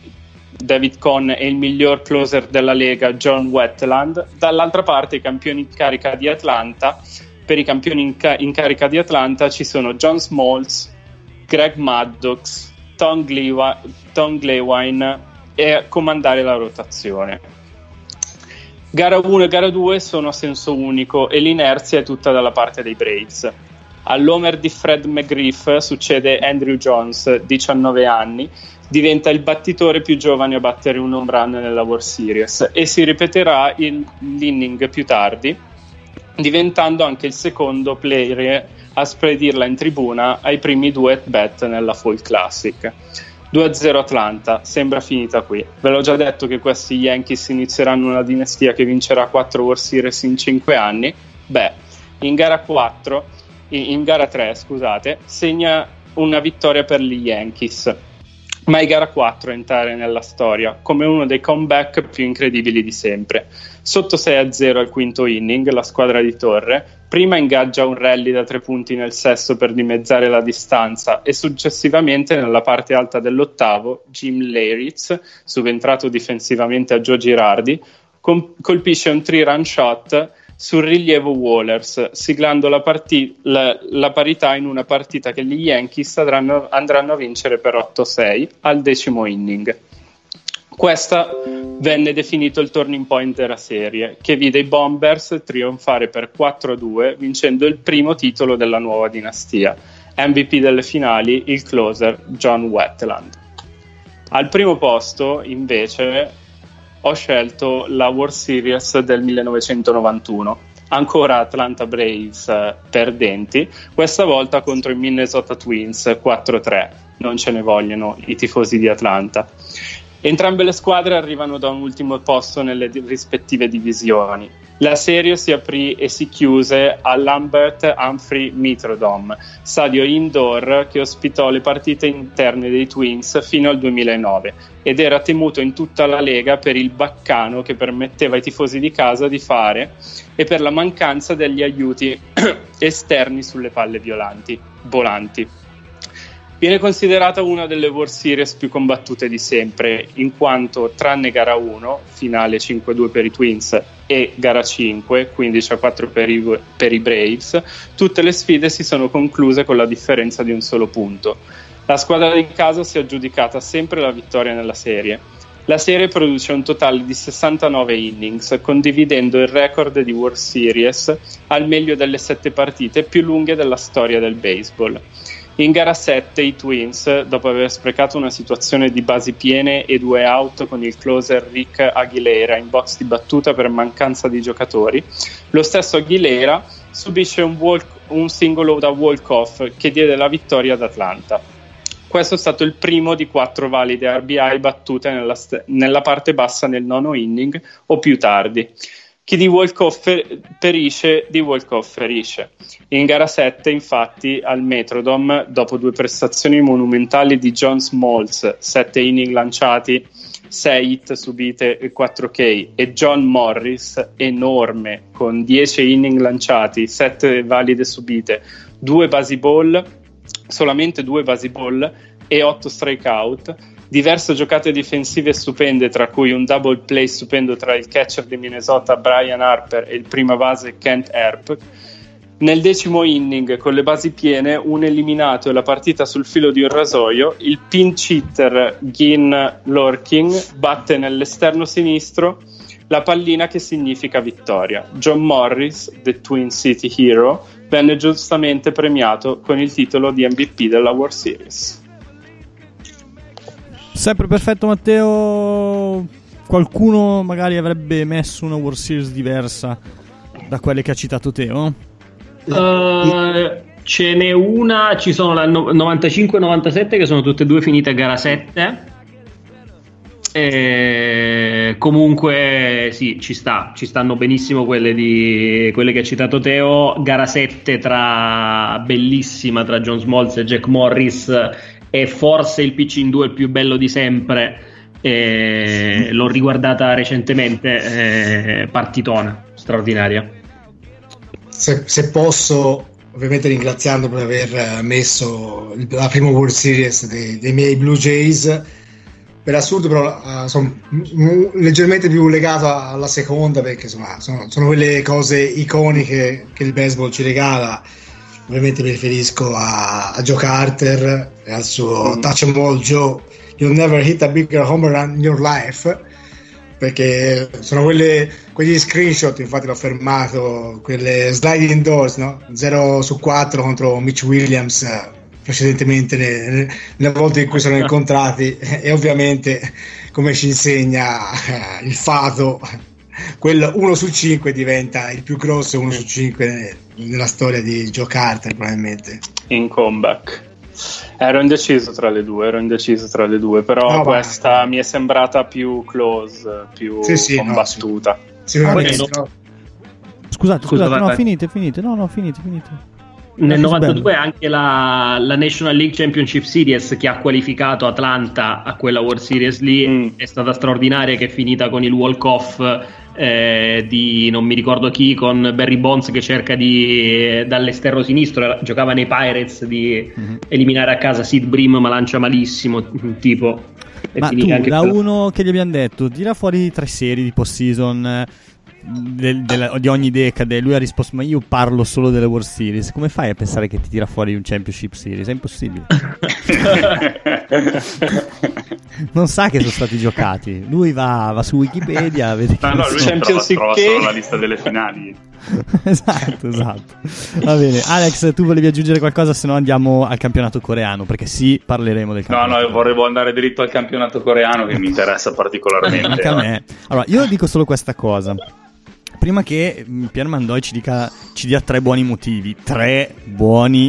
e il miglior closer della Lega, John Wetteland, dall'altra parte i campioni in carica di Atlanta. Per i campioni in carica di Atlanta ci sono John Smoltz, Greg Maddux, Tom Glewine, e a comandare la rotazione. Gara 1 e gara 2 sono a senso unico e l'inerzia è tutta dalla parte dei Braves. All'homer di Fred McGriff succede Andrew Jones, 19 anni, diventa il battitore più giovane a battere un home run nella World Series, e si ripeterà l'inning più tardi, diventando anche il secondo player a spedirla in tribuna ai primi 2 at-bat nella Fall Classic. 2-0 Atlanta, sembra finita qui. Ve l'ho già detto che questi Yankees inizieranno una dinastia che vincerà 4 World Series in 5 anni. Beh, in gara 3, segna una vittoria per gli Yankees, ma è gara 4 a entrare nella storia come uno dei comeback più incredibili di sempre. Sotto 6-0 al quinto inning, la squadra di Torre prima ingaggia un rally da 3 punti nel sesto per dimezzare la distanza, e successivamente nella parte alta dell'8, Jim Leyritz, subentrato difensivamente a Joe Girardi, colpisce un 3-run shot sul rilievo Wallers, siglando la parità in una partita che gli Yankees andranno a vincere per 8-6 al 10° inning. Questa venne definito il turning point della serie, che vide i Bombers trionfare per 4-2, vincendo il primo titolo della nuova dinastia. MVP delle finali, il closer John Wetteland. Al primo posto, invece, ho scelto la World Series del 1991. Ancora Atlanta Braves perdenti, questa volta contro i Minnesota Twins 4-3. Non ce ne vogliono i tifosi di Atlanta. Entrambe le squadre arrivano da un ultimo posto nelle rispettive divisioni. La serie si aprì e si chiuse all'Humbert Humphrey Metrodome, stadio indoor che ospitò le partite interne dei Twins fino al 2009 ed era temuto in tutta la lega per il baccano che permetteva ai tifosi di casa di fare e per la mancanza degli aiuti esterni sulle palle volanti. Viene considerata una delle World Series più combattute di sempre, in quanto tranne gara 1, finale 5-2 per i Twins, e gara 5, 15-4 per i Braves, tutte le sfide si sono concluse con la differenza di un solo punto. La squadra di casa si è aggiudicata sempre la vittoria nella serie. La serie produce un totale di 69 innings, condividendo il record di World Series al meglio delle 7 partite più lunghe della storia del baseball. In gara 7 i Twins, dopo aver sprecato una situazione di basi piene e 2 out con il closer Rick Aguilera in box di battuta per mancanza di giocatori, lo stesso Aguilera subisce un singolo da walk-off che diede la vittoria ad Atlanta. Questo è stato il primo di 4 valide RBI battute nella parte bassa nel 9° inning o più tardi. Chi di walk-off perisce, di walk-off ferisce. In gara 7, infatti, al Metrodome, dopo 2 prestazioni monumentali di John Smoltz, 7 inning lanciati, 6 hit subite e 4 K, e John Morris, enorme, con 10 inning lanciati, 7 valide subite, 2 base ball, solamente 2 base ball e 8 strikeout, diverse giocate difensive stupende, tra cui un double play stupendo tra il catcher di Minnesota Brian Harper e il prima base Kent Earp. Nel 10° inning, con le basi piene, un eliminato e la partita sul filo di un rasoio, il pinch hitter Gene Lorkin batte nell'esterno sinistro la pallina che significa vittoria. John Morris, the Twin City Hero, venne giustamente premiato con il titolo di MVP della World Series. Sempre perfetto, Matteo. Qualcuno magari avrebbe messo una World Series diversa da quelle che ha citato Teo? Ce n'è una, ci sono la 95-97 che sono tutte e due finite a gara 7. Comunque sì, ci stanno benissimo quelle che ha citato Teo. Gara 7 bellissima tra John Smoltz e Jack Morris, è forse il pitch in 2 il più bello di sempre. L'ho riguardata recentemente, partitona straordinaria. Se posso, ovviamente ringraziando per aver messo la prima World Series dei miei Blue Jays, per assurdo però sono leggermente più legato alla seconda, perché insomma sono quelle cose iconiche che il baseball ci regala. Ovviamente mi riferisco a Joe Carter e al suo Touch 'em All Joe, You'll never hit a bigger home run in your life, perché sono quegli screenshot, infatti l'ho fermato, quelle sliding doors, no? 0-4 contro Mitch Williams precedentemente nelle volte in cui sono incontrati, e ovviamente, come ci insegna il fato, quello 1/5 diventa il più grosso 1/5 nella storia di Joe Carter, probabilmente in comeback. Ero indeciso tra le due, però questa mi è sembrata più close, più combattuta. Scusate, finite. No, finite. Nel 92 anche la National League Championship Series, che ha qualificato Atlanta a quella World Series lì, è stata straordinaria, che è finita con il walk-off di non mi ricordo chi, con Barry Bonds che cerca dall'esterno sinistro, giocava nei Pirates, di eliminare a casa Sid Bream, ma lancia malissimo, tipo. Ma tu, da uno che gli abbiamo detto, tira fuori 3 serie di postseason, di ogni decade. Lui ha risposto: ma io parlo solo delle World Series. Come fai a pensare che ti tira fuori un Championship Series? È impossibile. Non sa che sono stati giocati. Lui va su Wikipedia, vede che lui trova solo la lista delle finali. esatto. Va bene, Alex, tu volevi aggiungere qualcosa? Se no andiamo al campionato coreano, perché sì, parleremo del campionato. No, io vorrei andare dritto al campionato coreano, che mi interessa particolarmente. Anche a me. Allora, io dico solo questa cosa. Prima che Pier Mandoi ci dia 3 buoni motivi, 3 buoni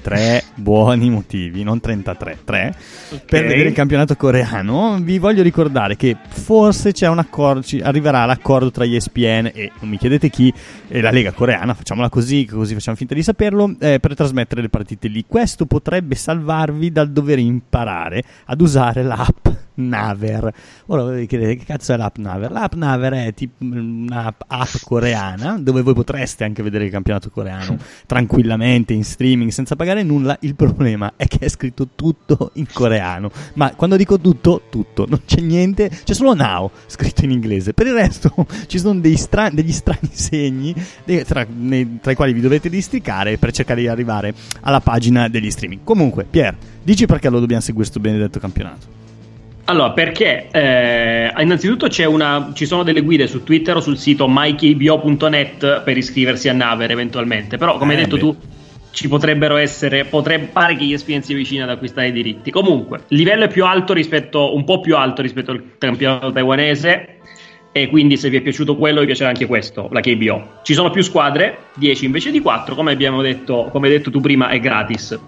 motivi, non 33, 3, okay, per vedere il campionato coreano, vi voglio ricordare che forse c'è un accordo, arriverà l'accordo tra ESPN e, non mi chiedete chi, e la Lega Coreana, facciamola così facciamo finta di saperlo, per trasmettere le partite lì. Questo potrebbe salvarvi dal dover imparare ad usare l'app Naver. Ora vi chiedete che cazzo è l'app Naver? L'app Naver è tipo un'app coreana dove voi potreste anche vedere il campionato coreano tranquillamente in streaming senza pagare nulla. Il problema è che è scritto tutto in coreano, ma quando dico tutto, non c'è niente, c'è solo now scritto in inglese. Per il resto ci sono degli strani segni tra i quali vi dovete districare per cercare di arrivare alla pagina degli streaming. Comunque, Pier, dici perché lo dobbiamo seguire sto benedetto campionato. Allora, perché innanzitutto ci sono delle guide su Twitter o sul sito mykbo.net per iscriversi a Naver eventualmente, però come hai detto tu potrebbe pare che ESPN sia vicina ad acquistare i diritti. Comunque, il livello è un po' più alto rispetto al campionato taiwanese, e quindi se vi è piaciuto quello vi piacerà anche questo, la KBO. Ci sono più squadre, 10 invece di 4, come hai detto tu prima, è gratis.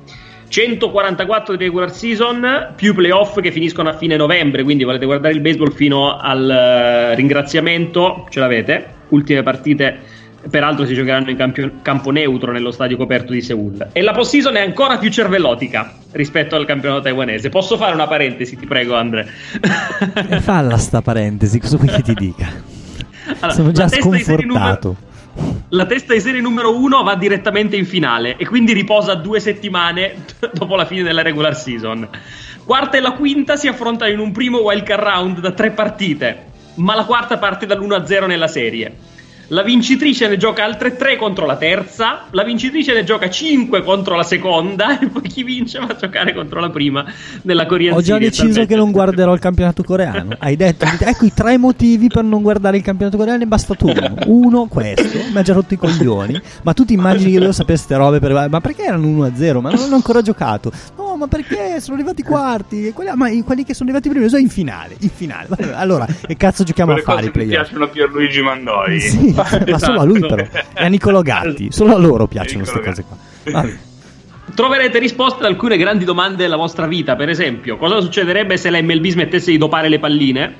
144 di regular season più playoff che finiscono a fine novembre, quindi volete guardare il baseball fino al ringraziamento, ce l'avete. Ultime partite peraltro si giocheranno in campo neutro nello stadio coperto di Seoul, e la post-season è ancora più cervellotica rispetto al campionato taiwanese. Posso fare una parentesi, ti prego, Andre? Falla sta parentesi, cosa vuoi che ti dica? Allora, sono già sconfortato. La testa di serie numero 1 va direttamente in finale e quindi riposa 2 settimane dopo la fine della regular season. Quarta e la quinta si affrontano in un primo wildcard round da 3 partite, ma la quarta parte dall'1-0 nella serie. La vincitrice ne gioca altre 3 contro la terza, la vincitrice ne gioca 5 contro la seconda, e poi chi vince va a giocare contro la prima nella Korean Series. Ho già deciso che non guarderò il campionato coreano. Hai detto, ecco i 3 motivi per non guardare il campionato coreano, ne basta uno, questo, mi ha già rotto i coglioni. Ma tu ti immagini che devo sapere ste robe ma perché erano 1-0? Ma non hanno ancora giocato. No, ma perché sono arrivati quarti? Ma quelli che sono arrivati prima sono in finale. Allora, che cazzo giochiamo a fare i playoff? Mi piacciono a Pierluigi Mandoi. Sì. Ma solo a lui però, e a Niccolò Gatti, solo a loro piacciono queste cose qua. Vabbè. Troverete risposte ad alcune grandi domande della vostra vita. Per esempio, cosa succederebbe se la MLB smettesse di dopare le palline?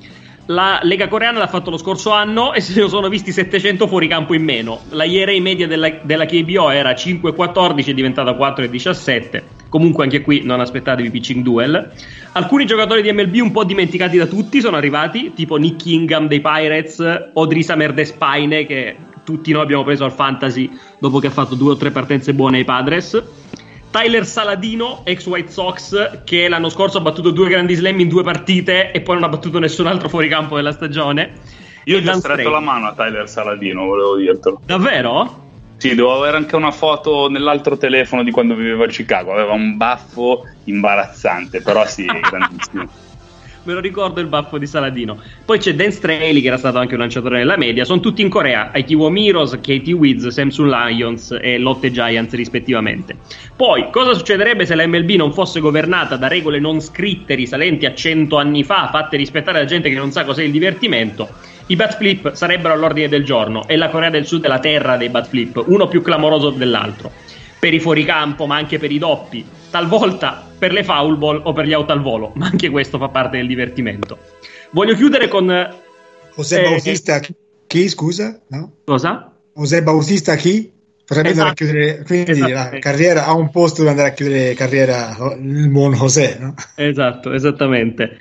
La Lega Coreana l'ha fatto lo scorso anno e se ne sono visti 700 fuoricampo in meno. La ERA media della KBO era 5-14, è diventata 4-17. Comunque anche qui non aspettatevi pitching duel. Alcuni giocatori di MLB un po' dimenticati da tutti sono arrivati, tipo Nick Kingham dei Pirates o Drisamer Despaine, che tutti noi abbiamo preso al fantasy dopo che ha fatto 2 o 3 partenze buone ai Padres. Tyler Saladino, ex White Sox, che l'anno scorso ha battuto 2 grandi slam in 2 partite e poi non ha battuto nessun altro fuoricampo della stagione. Io gli ho stretto la mano a Tyler Saladino, volevo dirtelo. Davvero? Sì, devo avere anche una foto nell'altro telefono di quando vivevo a Chicago. Aveva un baffo imbarazzante, però sì, è grandissimo. Me lo ricordo il baffo di Saladino. Poi c'è Dan Straley, che era stato anche un lanciatore nella media. Sono tutti in Corea: Aikiwo Heroes, KT Wiz, Samsung Lions e Lotte Giants rispettivamente. Poi, cosa succederebbe se la MLB non fosse governata da regole non scritte risalenti a 100 anni fa, fatte rispettare da gente che non sa cos'è il divertimento? I bat flip sarebbero all'ordine del giorno, e la Corea del Sud è la terra dei bat flip, uno più clamoroso dell'altro. Per i fuoricampo, ma anche per i doppi, talvolta per le foul ball o per gli out al volo, ma anche questo fa parte del divertimento. Voglio chiudere con José Bautista chi, scusa? No? Cosa? José Bautista chi? Potrebbe andare a chiudere, quindi la carriera ha un posto dove andare a chiudere carriera il buon José, no? Esatto, esattamente.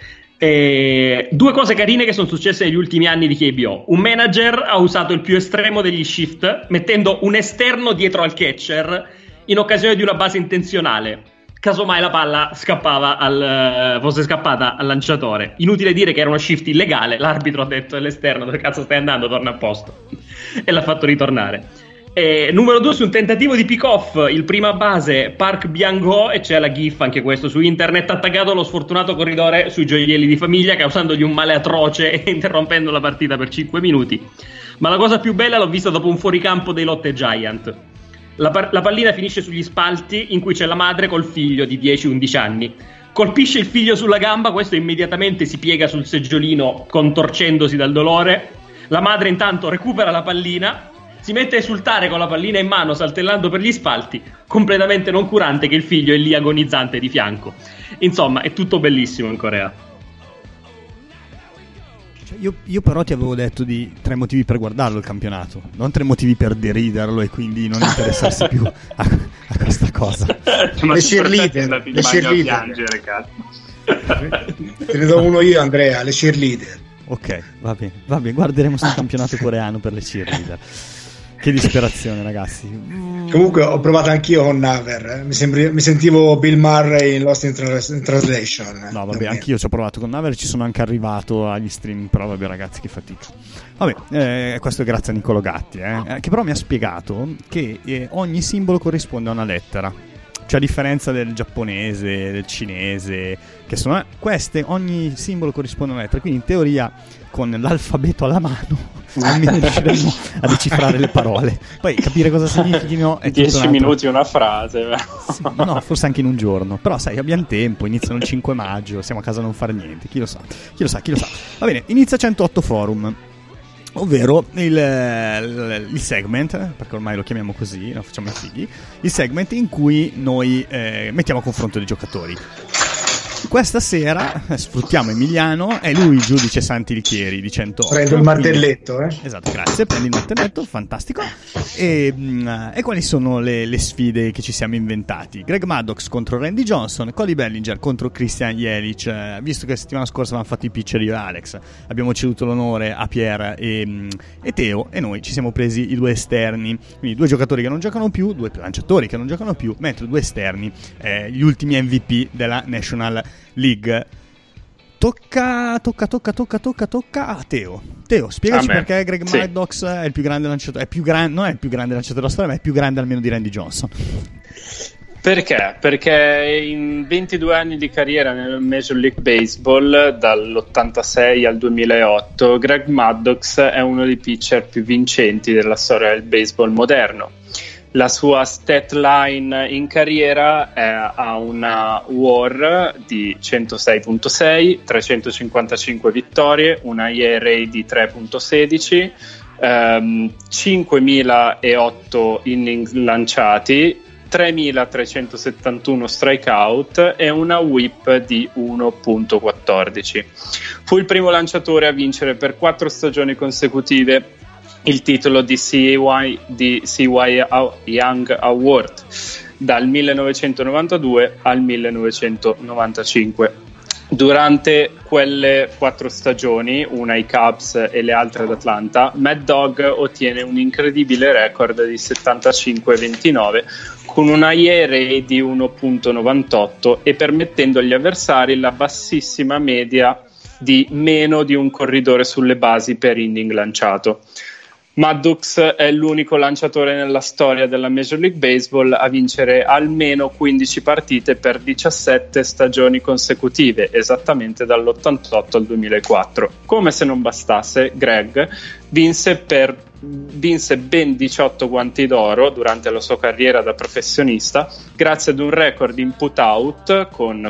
2 cose carine che sono successe negli ultimi anni di KBO. Un manager ha usato il più estremo degli shift, mettendo un esterno dietro al catcher in occasione di una base intenzionale. casomai la palla fosse scappata al lanciatore. Inutile dire che era una shift illegale, l'arbitro ha detto all'esterno: dove cazzo stai andando, torna a posto, e l'ha fatto ritornare. Numero 2, su un tentativo di pick-off, il prima base Park Byung-ho, e c'è la gif anche questo su internet, ha taggato lo sfortunato corridore sui gioielli di famiglia, causandogli un male atroce e interrompendo la partita per 5 minuti. Ma la cosa più bella l'ho vista dopo un fuoricampo dei Lotte Giant. La pallina finisce sugli spalti, in cui c'è la madre col figlio di 10-11 anni. Colpisce il figlio sulla gamba, questo immediatamente si piega sul seggiolino contorcendosi dal dolore. La madre intanto recupera la pallina, si mette a esultare con la pallina in mano, saltellando per gli spalti, completamente non curante che il figlio è lì agonizzante di fianco. Insomma, è tutto bellissimo in Corea. Io però ti avevo detto di 3 motivi per guardarlo il campionato, non 3 motivi per deriderlo e quindi non interessarsi più a questa cosa. Le cheerleader, le cheerleader. Te ne do uno io, Andrea, le cheerleader. Ok, va bene, guarderemo sul campionato coreano per le cheerleader. Che disperazione, ragazzi. Comunque ho provato anch'io con Naver, mi sentivo Bill Murray in Lost in Translation. No, vabbè, anch'io ci ho provato con Naver, ci sono anche arrivato agli stream, però vabbè ragazzi, che fatica. Vabbè, questo è grazie a Nicolo Gatti, che però mi ha spiegato che ogni simbolo corrisponde a una lettera. Cioè, a differenza del giapponese, del cinese, che sono ogni simbolo corrisponde a una lettera, quindi in teoria con l'alfabeto alla mano almeno riusciremo a decifrare le parole. Poi capire cosa significhino è 10 minuti una frase. Sì, no, forse anche in un giorno. Però sai, abbiamo tempo, iniziano il 5 maggio, siamo a casa a non fare niente, chi lo sa. Va bene, inizia 108 forum, ovvero il segment, perché ormai lo chiamiamo così, no, facciamo i fighi, il segment in cui noi mettiamo a confronto dei giocatori. Questa sera sfruttiamo Emiliano, è lui il giudice Santilchieri di 108. Prendo il martelletto, Esatto, grazie, prendi il martelletto, fantastico. E quali sono le sfide che ci siamo inventati? Greg Maddox contro Randy Johnson, Cody Bellinger contro Christian Jelic. Visto che settimana scorsa avevamo fatto i pitcher io e Alex, abbiamo ceduto l'onore a Pierre e Teo, e noi ci siamo presi i 2 esterni, quindi 2 giocatori che non giocano più, 2 lanciatori che non giocano più, mentre 2 esterni, gli ultimi MVP della National League. Tocca a Teo. Teo, spiegaci perché Greg Maddox è il più grande lanciatore. Non è il più grande lanciatore della storia, ma è il più grande almeno di Randy Johnson. Perché? Perché in 22 anni di carriera nel Major League Baseball, dall'86 al 2008, Greg Maddox è uno dei pitcher più vincenti della storia del baseball moderno. La sua stat line in carriera ha una WAR di 106.6, 355 vittorie, una ERA di 3.16, 5.008 innings lanciati, 3.371 strikeout e una WHIP di 1.14. Fu il primo lanciatore a vincere per 4 stagioni consecutive il titolo di CY Young Award dal 1992 al 1995. Durante quelle 4 stagioni, una ai Cubs e le altre ad Atlanta, Mad Dog ottiene un incredibile record di 75-29 con una ERA di 1.98 e permettendo agli avversari la bassissima media di meno di un corridore sulle basi per inning lanciato. Maddox è l'unico lanciatore nella storia della Major League Baseball a vincere almeno 15 partite per 17 stagioni consecutive, esattamente dall'88 al 2004. Come se non bastasse, Greg vinse ben 18 guanti d'oro durante la sua carriera da professionista, grazie ad un record in put-out con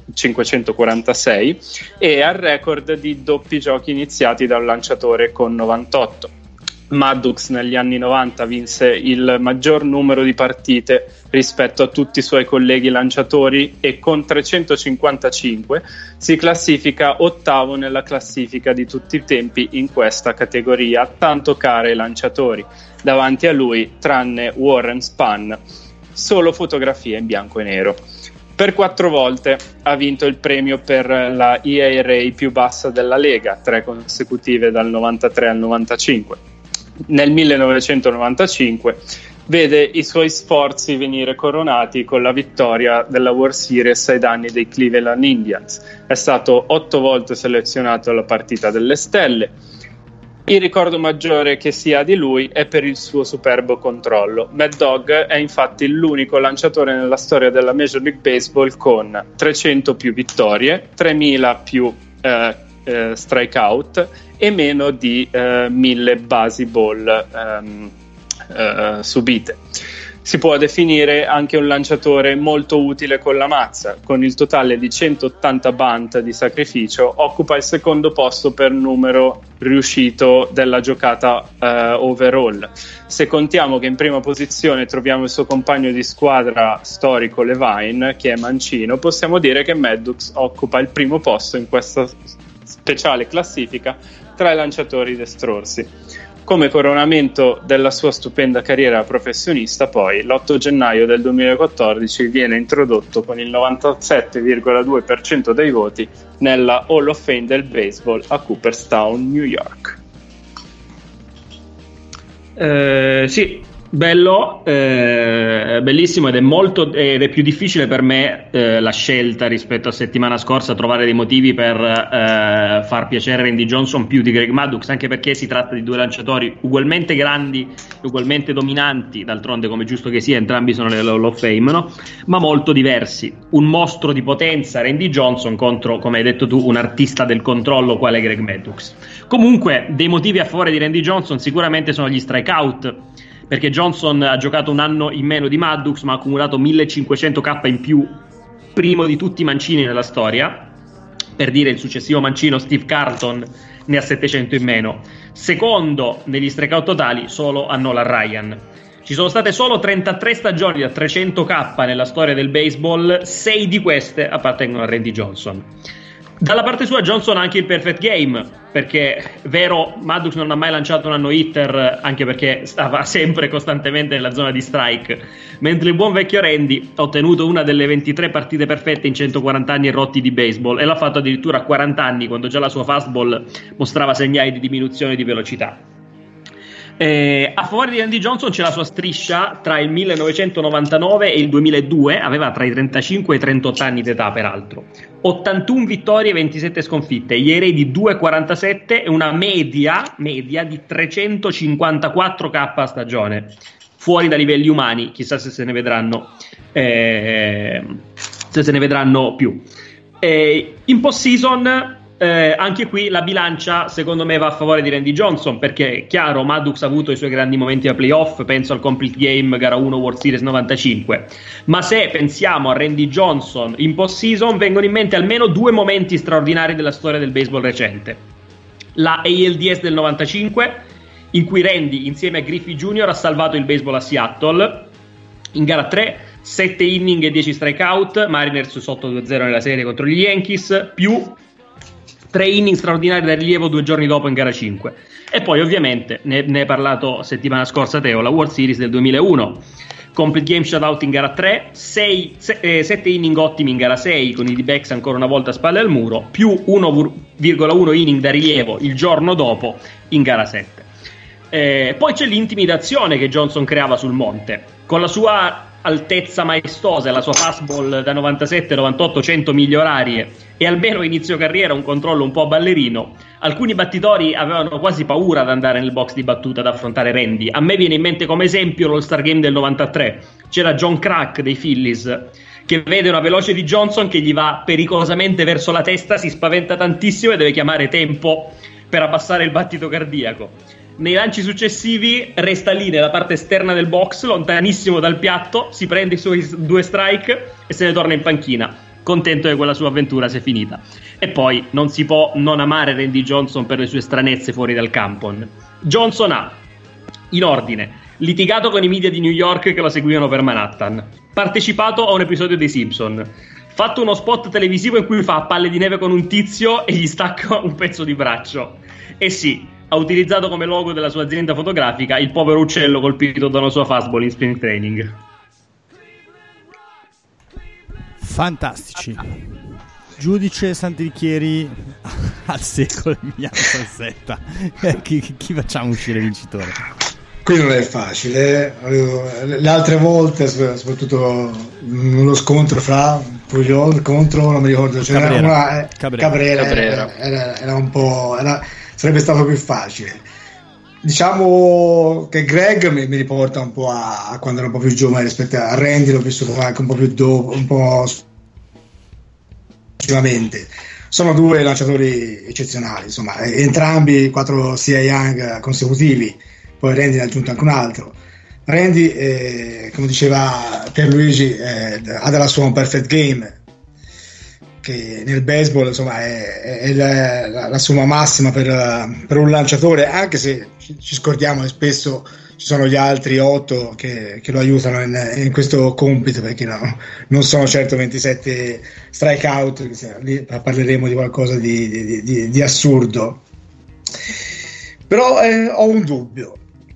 546 e al record di doppi giochi iniziati da un lanciatore con 98. Maddox negli anni 90 vinse il maggior numero di partite rispetto a tutti i suoi colleghi lanciatori e con 355 si classifica 8º nella classifica di tutti i tempi in questa categoria, tanto cara ai lanciatori. Davanti a lui, tranne Warren Spahn, solo fotografie in bianco e nero. Per 4 volte ha vinto il premio per la ERA più bassa della Lega, 3 consecutive dal 93 al 95. Nel 1995 vede i suoi sforzi venire coronati con la vittoria della World Series ai danni dei Cleveland Indians. È stato 8 volte selezionato alla partita delle stelle. Il ricordo maggiore che si ha di lui è per il suo superbo controllo. Mad Dog è infatti l'unico lanciatore nella storia della Major League Baseball con 300 più vittorie, 3000 più strikeout e meno di 1000 basi ball subite. Si può definire anche un lanciatore molto utile con la mazza. Con il totale di 180 bunt di sacrificio occupa il secondo posto per numero riuscito della giocata overall. Se contiamo che in prima posizione troviamo il suo compagno di squadra storico Levine, che è mancino, possiamo dire che Maddox occupa il primo posto in questa speciale classifica tra i lanciatori destrorsi. Come coronamento della sua stupenda carriera professionista, poi, l'8 gennaio del 2014 viene introdotto con il 97,2% dei voti nella Hall of Fame del baseball a Cooperstown, New York. Sì, bello, bellissimo, ed è più difficile per me la scelta rispetto a settimana scorsa, trovare dei motivi per far piacere Randy Johnson più di Greg Maddux, anche perché si tratta di due lanciatori ugualmente grandi, ugualmente dominanti, d'altronde come giusto che sia, entrambi sono nella Hall of Fame, no? Ma molto diversi. Un mostro di potenza Randy Johnson contro, come hai detto tu, un artista del controllo quale Greg Maddux. Comunque dei motivi a favore di Randy Johnson sicuramente sono gli strikeout, perché Johnson ha giocato un anno in meno di Maddux, ma ha accumulato 1500 K in più, primo di tutti i mancini nella storia. Per dire, il successivo mancino Steve Carlton ne ha 700 in meno. Secondo negli strikeout totali solo a Nolan Ryan. Ci sono state solo 33 stagioni da 300 K nella storia del baseball, 6 di queste appartengono a Randy Johnson. Dalla parte sua Johnson ha anche il perfect game, perché vero, Maddux non ha mai lanciato un no-hitter, anche perché stava sempre costantemente nella zona di strike, mentre il buon vecchio Randy ha ottenuto una delle 23 partite perfette in 140 anni rotti di baseball, e l'ha fatto addirittura a 40 anni, quando già la sua fastball mostrava segnali di diminuzione di velocità. A favore di Randy Johnson c'è la sua striscia tra il 1999 e il 2002, aveva tra i 35 e i 38 anni d'età peraltro, 81 vittorie e 27 sconfitte, gli ERA di 2,47 e una media di 354 K a stagione, fuori da livelli umani, chissà se se ne vedranno più. In postseason anche qui la bilancia secondo me va a favore di Randy Johnson, perché chiaro, Maddux ha avuto i suoi grandi momenti a playoff, penso al Complete Game gara 1 World Series 95, ma se pensiamo a Randy Johnson in postseason vengono in mente almeno due momenti straordinari della storia del baseball recente: la ALDS del 95, in cui Randy insieme a Griffey Jr. ha salvato il baseball a Seattle in gara 3, 7 inning e 10 strikeout, Mariners sotto 2-0 nella serie contro gli Yankees, più 3 inning straordinari da rilievo 2 giorni dopo in gara 5. E poi ovviamente ne hai parlato settimana scorsa Teo, la World Series del 2001, complete game shutout in gara 3, 7 inning ottimi in gara 6 con i D-backs ancora una volta a spalle al muro, più 1,1 inning da rilievo il giorno dopo in gara 7. Poi c'è l'intimidazione che Johnson creava sul monte con la sua altezza maestosa e la sua fastball da 97, 98, 100 miglia orarie, e almeno inizio carriera un controllo un po' ballerino. Alcuni battitori avevano quasi paura ad andare nel box di battuta ad affrontare Randy. A me viene in mente come esempio l'All-Star Game del 93. C'era John Kruk dei Phillies che vede una veloce di Johnson che gli va pericolosamente verso la testa, si spaventa tantissimo e deve chiamare tempo per abbassare il battito cardiaco. Nei lanci successivi resta lì nella parte esterna del box, lontanissimo dal piatto, si prende i suoi 2 strike e se ne torna in panchina, contento che quella sua avventura sia finita. E poi non si può non amare Randy Johnson per le sue stranezze fuori dal campo. Johnson ha, in ordine, litigato con i media di New York che lo seguivano per Manhattan, partecipato a un episodio dei Simpson, fatto uno spot televisivo in cui fa palle di neve con un tizio e gli stacca un pezzo di braccio, e sì, ha utilizzato come logo della sua azienda fotografica il povero uccello colpito da una sua fastball in spring training. Fantastici. Giudice Santichieri al secolo Emiliano Salsetta. Chi facciamo uscire vincitore? qui non è facile. Le altre volte, soprattutto lo scontro fra Puyol contro, non mi ricordo, Cabrera. Era un po', sarebbe stato più facile. Diciamo che Greg mi riporta un po' a quando ero un po' più giovane rispetto a Randy, l'ho vissuto anche un po' più dopo, un po' successivamente. Sono due lanciatori eccezionali, insomma, entrambi 4 Cy Young consecutivi, poi Randy ne ha aggiunto anche un altro. Randy, come diceva Pierluigi, ha della sua un perfect game, che nel baseball insomma è la somma massima per un lanciatore, anche se ci scordiamo che spesso ci sono gli altri 8 che lo aiutano in questo compito, perché non sono certo 27 strikeout, lì parleremo di qualcosa di assurdo. Però ho un dubbio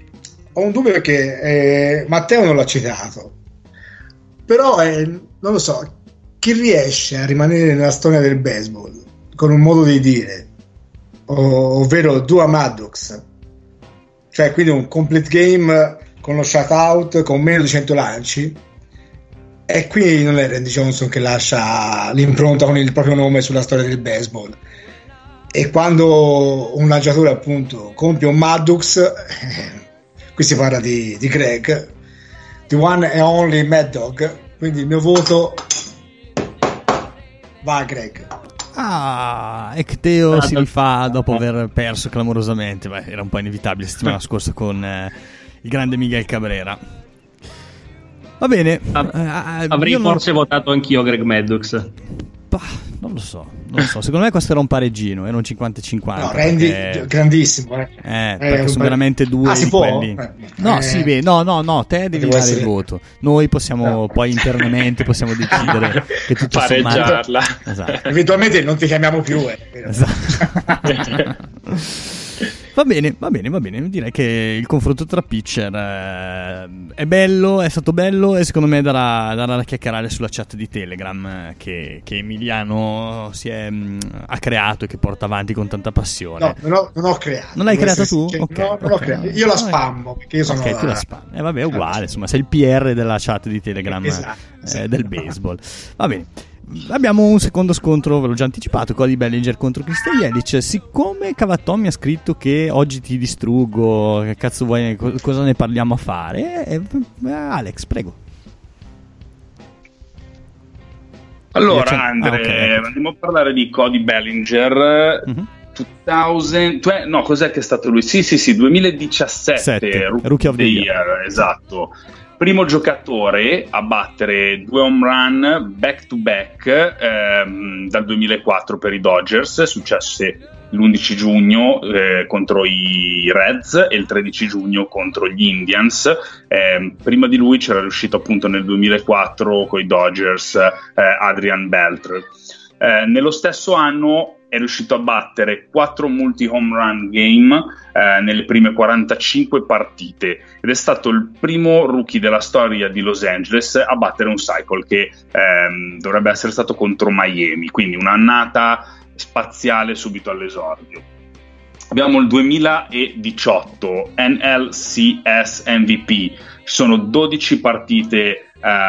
perché Matteo non l'ha citato, però non lo so, chi riesce a rimanere nella storia del baseball con un modo di dire, ovvero Dua Maddox, cioè quindi un complete game con lo shutout con meno di 100 lanci, e qui non è Randy Johnson che lascia l'impronta con il proprio nome sulla storia del baseball. E quando un lanciatore appunto compie un Maddox, qui si parla di Greg, the one and only Mad Dog, quindi il mio voto va a Greg. Ecteo si rifà dopo aver perso clamorosamente. Beh, era un po' inevitabile settimana scorsa con il grande Miguel Cabrera. Va bene. Avrei forse votato anch'io Greg Maddox. Non lo so. Secondo me questo era un pareggino, era un 50-50. No, Randy grandissimo. Perché sono veramente due si di può? quelli. No, te devi dare il voto. Noi possiamo poi internamente possiamo decidere che tutto pareggiarla. Esatto. Eventualmente non ti chiamiamo più. Esatto. Va bene. Direi che il confronto tra pitcher è bello, è stato bello, e secondo me darà da chiacchierare sulla chat di Telegram che Emiliano ha creato e che porta avanti con tanta passione. No, non ho creato. Non l'hai creato tu? Non l'ho creato. Io la spammo perché io sono. Ok, tu la spammi. Vabbè, è uguale, insomma, sei il PR della chat di Telegram, esatto. Del baseball. Va bene. Abbiamo un secondo scontro, ve l'ho già anticipato, Cody Bellinger contro Christian Yelich. Siccome Cavaton mi ha scritto che oggi ti distruggo, che cazzo vuoi, cosa ne parliamo a fare? Alex, prego. Allora, Andre, andiamo a parlare di Cody Bellinger. 2000, no, cos'è che è stato lui? Sì, 2017, Rookie of the Year. Esatto. Primo giocatore a battere 2 home run back to back dal 2004 per i Dodgers. Successe l'11 giugno contro i Reds e il 13 giugno contro gli Indians. Prima di lui c'era riuscito appunto nel 2004 con i Dodgers Adrian Beltre. Nello stesso anno è riuscito a battere 4 multi-home run game nelle prime 45 partite ed è stato il primo rookie della storia di Los Angeles a battere un cycle che dovrebbe essere stato contro Miami, quindi un'annata spaziale subito all'esordio. Abbiamo il 2018 NLCS MVP, ci sono 12 partite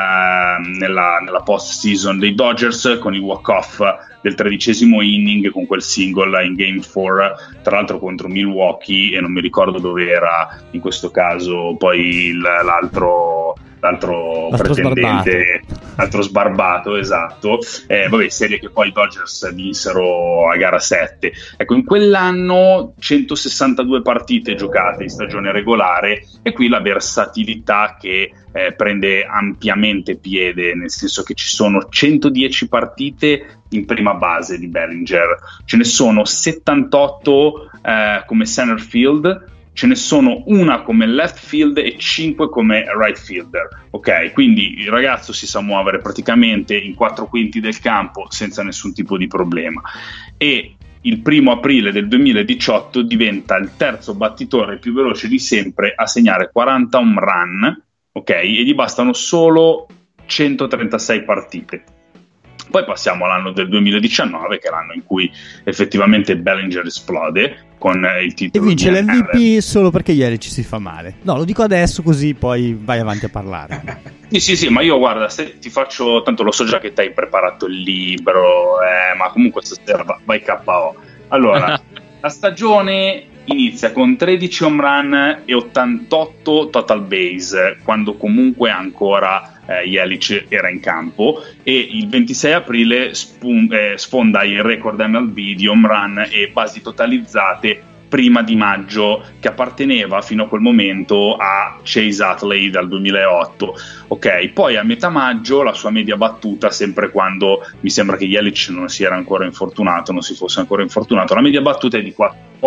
nella post-season dei Dodgers con il walk-off del 13° inning con quel single in Game 4, tra l'altro contro Milwaukee, e non mi ricordo dove era in questo caso poi l'altro pretendente, l'altro sbarbato, esatto. Serie che poi i Dodgers vinsero a gara 7. Ecco, in quell'anno 162 partite giocate in stagione regolare, e qui la versatilità che prende ampiamente piede, nel senso che ci sono 110 partite in prima base di Bellinger, ce ne sono 78 come center field, ce ne sono una come left field e 5 come right fielder. Ok, quindi il ragazzo si sa muovere praticamente in 4/5 del campo senza nessun tipo di problema, e il 1 aprile del 2018 diventa il terzo battitore più veloce di sempre a segnare 40 home run, ok, e gli bastano solo 136 partite. Poi passiamo all'anno del 2019, che è l'anno in cui effettivamente Bellinger esplode con il titolo e vince di l'MVP solo perché ieri ci si fa male. No, lo dico adesso così poi vai avanti a parlare. Sì, ma io guarda, se ti faccio, tanto lo so già che ti hai preparato il libro, ma comunque stasera vai KO. Allora, la stagione inizia con 13 home run e 88 total base, quando comunque ancora Yelich era in campo, e il 26 aprile sfonda il record MLB di home run e basi totalizzate prima di maggio, che apparteneva fino a quel momento a Chase Utley dal 2008. Ok, poi a metà maggio la sua media battuta, sempre quando mi sembra che Yelich non si fosse ancora infortunato, la media battuta è di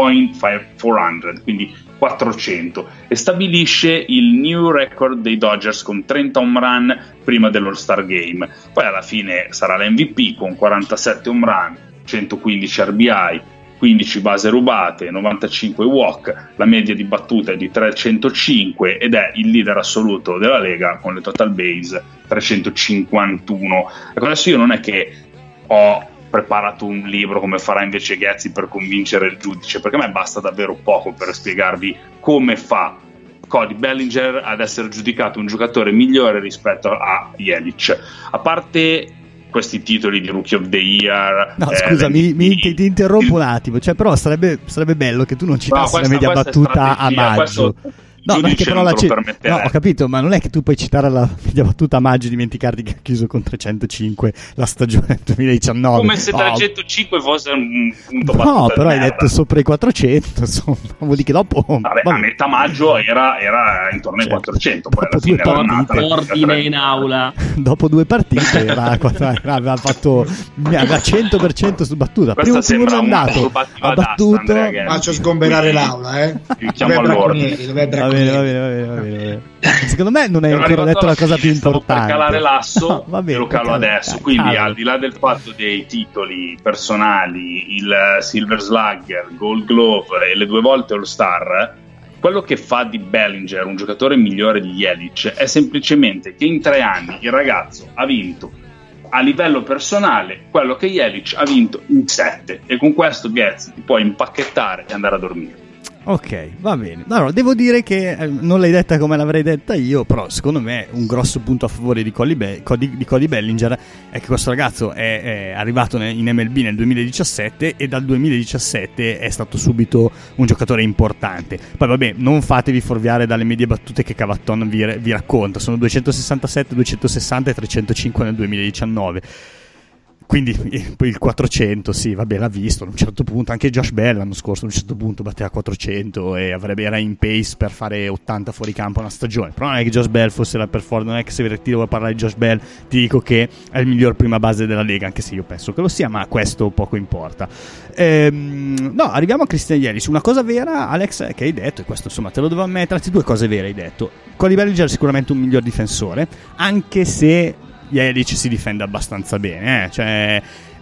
4.400, quindi 400, e stabilisce il new record dei Dodgers con 30 home run prima dell'All-Star Game. Poi alla fine sarà l'MVP con 47 home run, 115 RBI, 15 base rubate, 95 walk, la media di battuta è di 305 ed è il leader assoluto della Lega con le total base 351. Ecco, adesso io non è che ho preparato un libro come farà invece Ghezzi per convincere il giudice, perché a me basta davvero poco per spiegarvi come fa Cody Bellinger ad essere giudicato un giocatore migliore rispetto a Yelich. A parte questi titoli di Rookie of the Year. No, scusa, ti interrompo un attimo. Cioè, però sarebbe bello che tu non citassi la media battuta a maggio. No, perché però no, ho capito, ma non è che tu puoi citare la media battuta a maggio e dimenticarti che ha chiuso con 305 la stagione 2019. Come se 305 fosse un punto battuta. No, però hai detto sopra i 400, insomma, vuol dire che dopo... Vabbè. A metà maggio era intorno ai 400, poi alla fine era nata ordine in aula. Dopo 2 partite aveva fatto 100% su battuta. Questa Primo turno è andato, ha battuto... Faccio sgomberare l'aula, Chiamo all'ordine. Va bene. Secondo me non hai ancora detto la cosa più importante. Per calare l'asso, no, bene, lo calo adesso. Quindi, al di là del fatto dei titoli personali, il Silver Slugger, Gold Glove e le 2 volte All Star, quello che fa di Bellinger un giocatore migliore di Yelich è semplicemente che in 3 anni il ragazzo ha vinto a livello personale quello che Yelich ha vinto in 7, e con questo Ghezzi ti puoi impacchettare e andare a dormire. Ok, va bene. Allora, devo dire che non l'hai detta come l'avrei detta io, però secondo me un grosso punto a favore di Cody Bellinger è che questo ragazzo è arrivato in MLB nel 2017 e dal 2017 è stato subito un giocatore importante. Poi vabbè, non fatevi fuorviare dalle medie battute che Cavaton vi racconta, sono 267, 260 e 305 nel 2019. Quindi poi il 400, sì, vabbè, l'ha visto a un certo punto. Anche Josh Bell l'anno scorso a un certo punto batteva 400 e era in pace per fare 80 fuori campo una stagione. Però non è che Josh Bell fosse la performance, non è che se ti devo parlare di Josh Bell ti dico che è il miglior prima base della Lega, anche se io penso che lo sia, ma questo poco importa. No, arriviamo a Christian Yelich. Una cosa vera, Alex, che hai detto, e questo insomma te lo devo ammettere, anzi 2 cose vere hai detto. Cody Bellinger è sicuramente un miglior difensore, anche se Yelich si difende abbastanza bene, cioè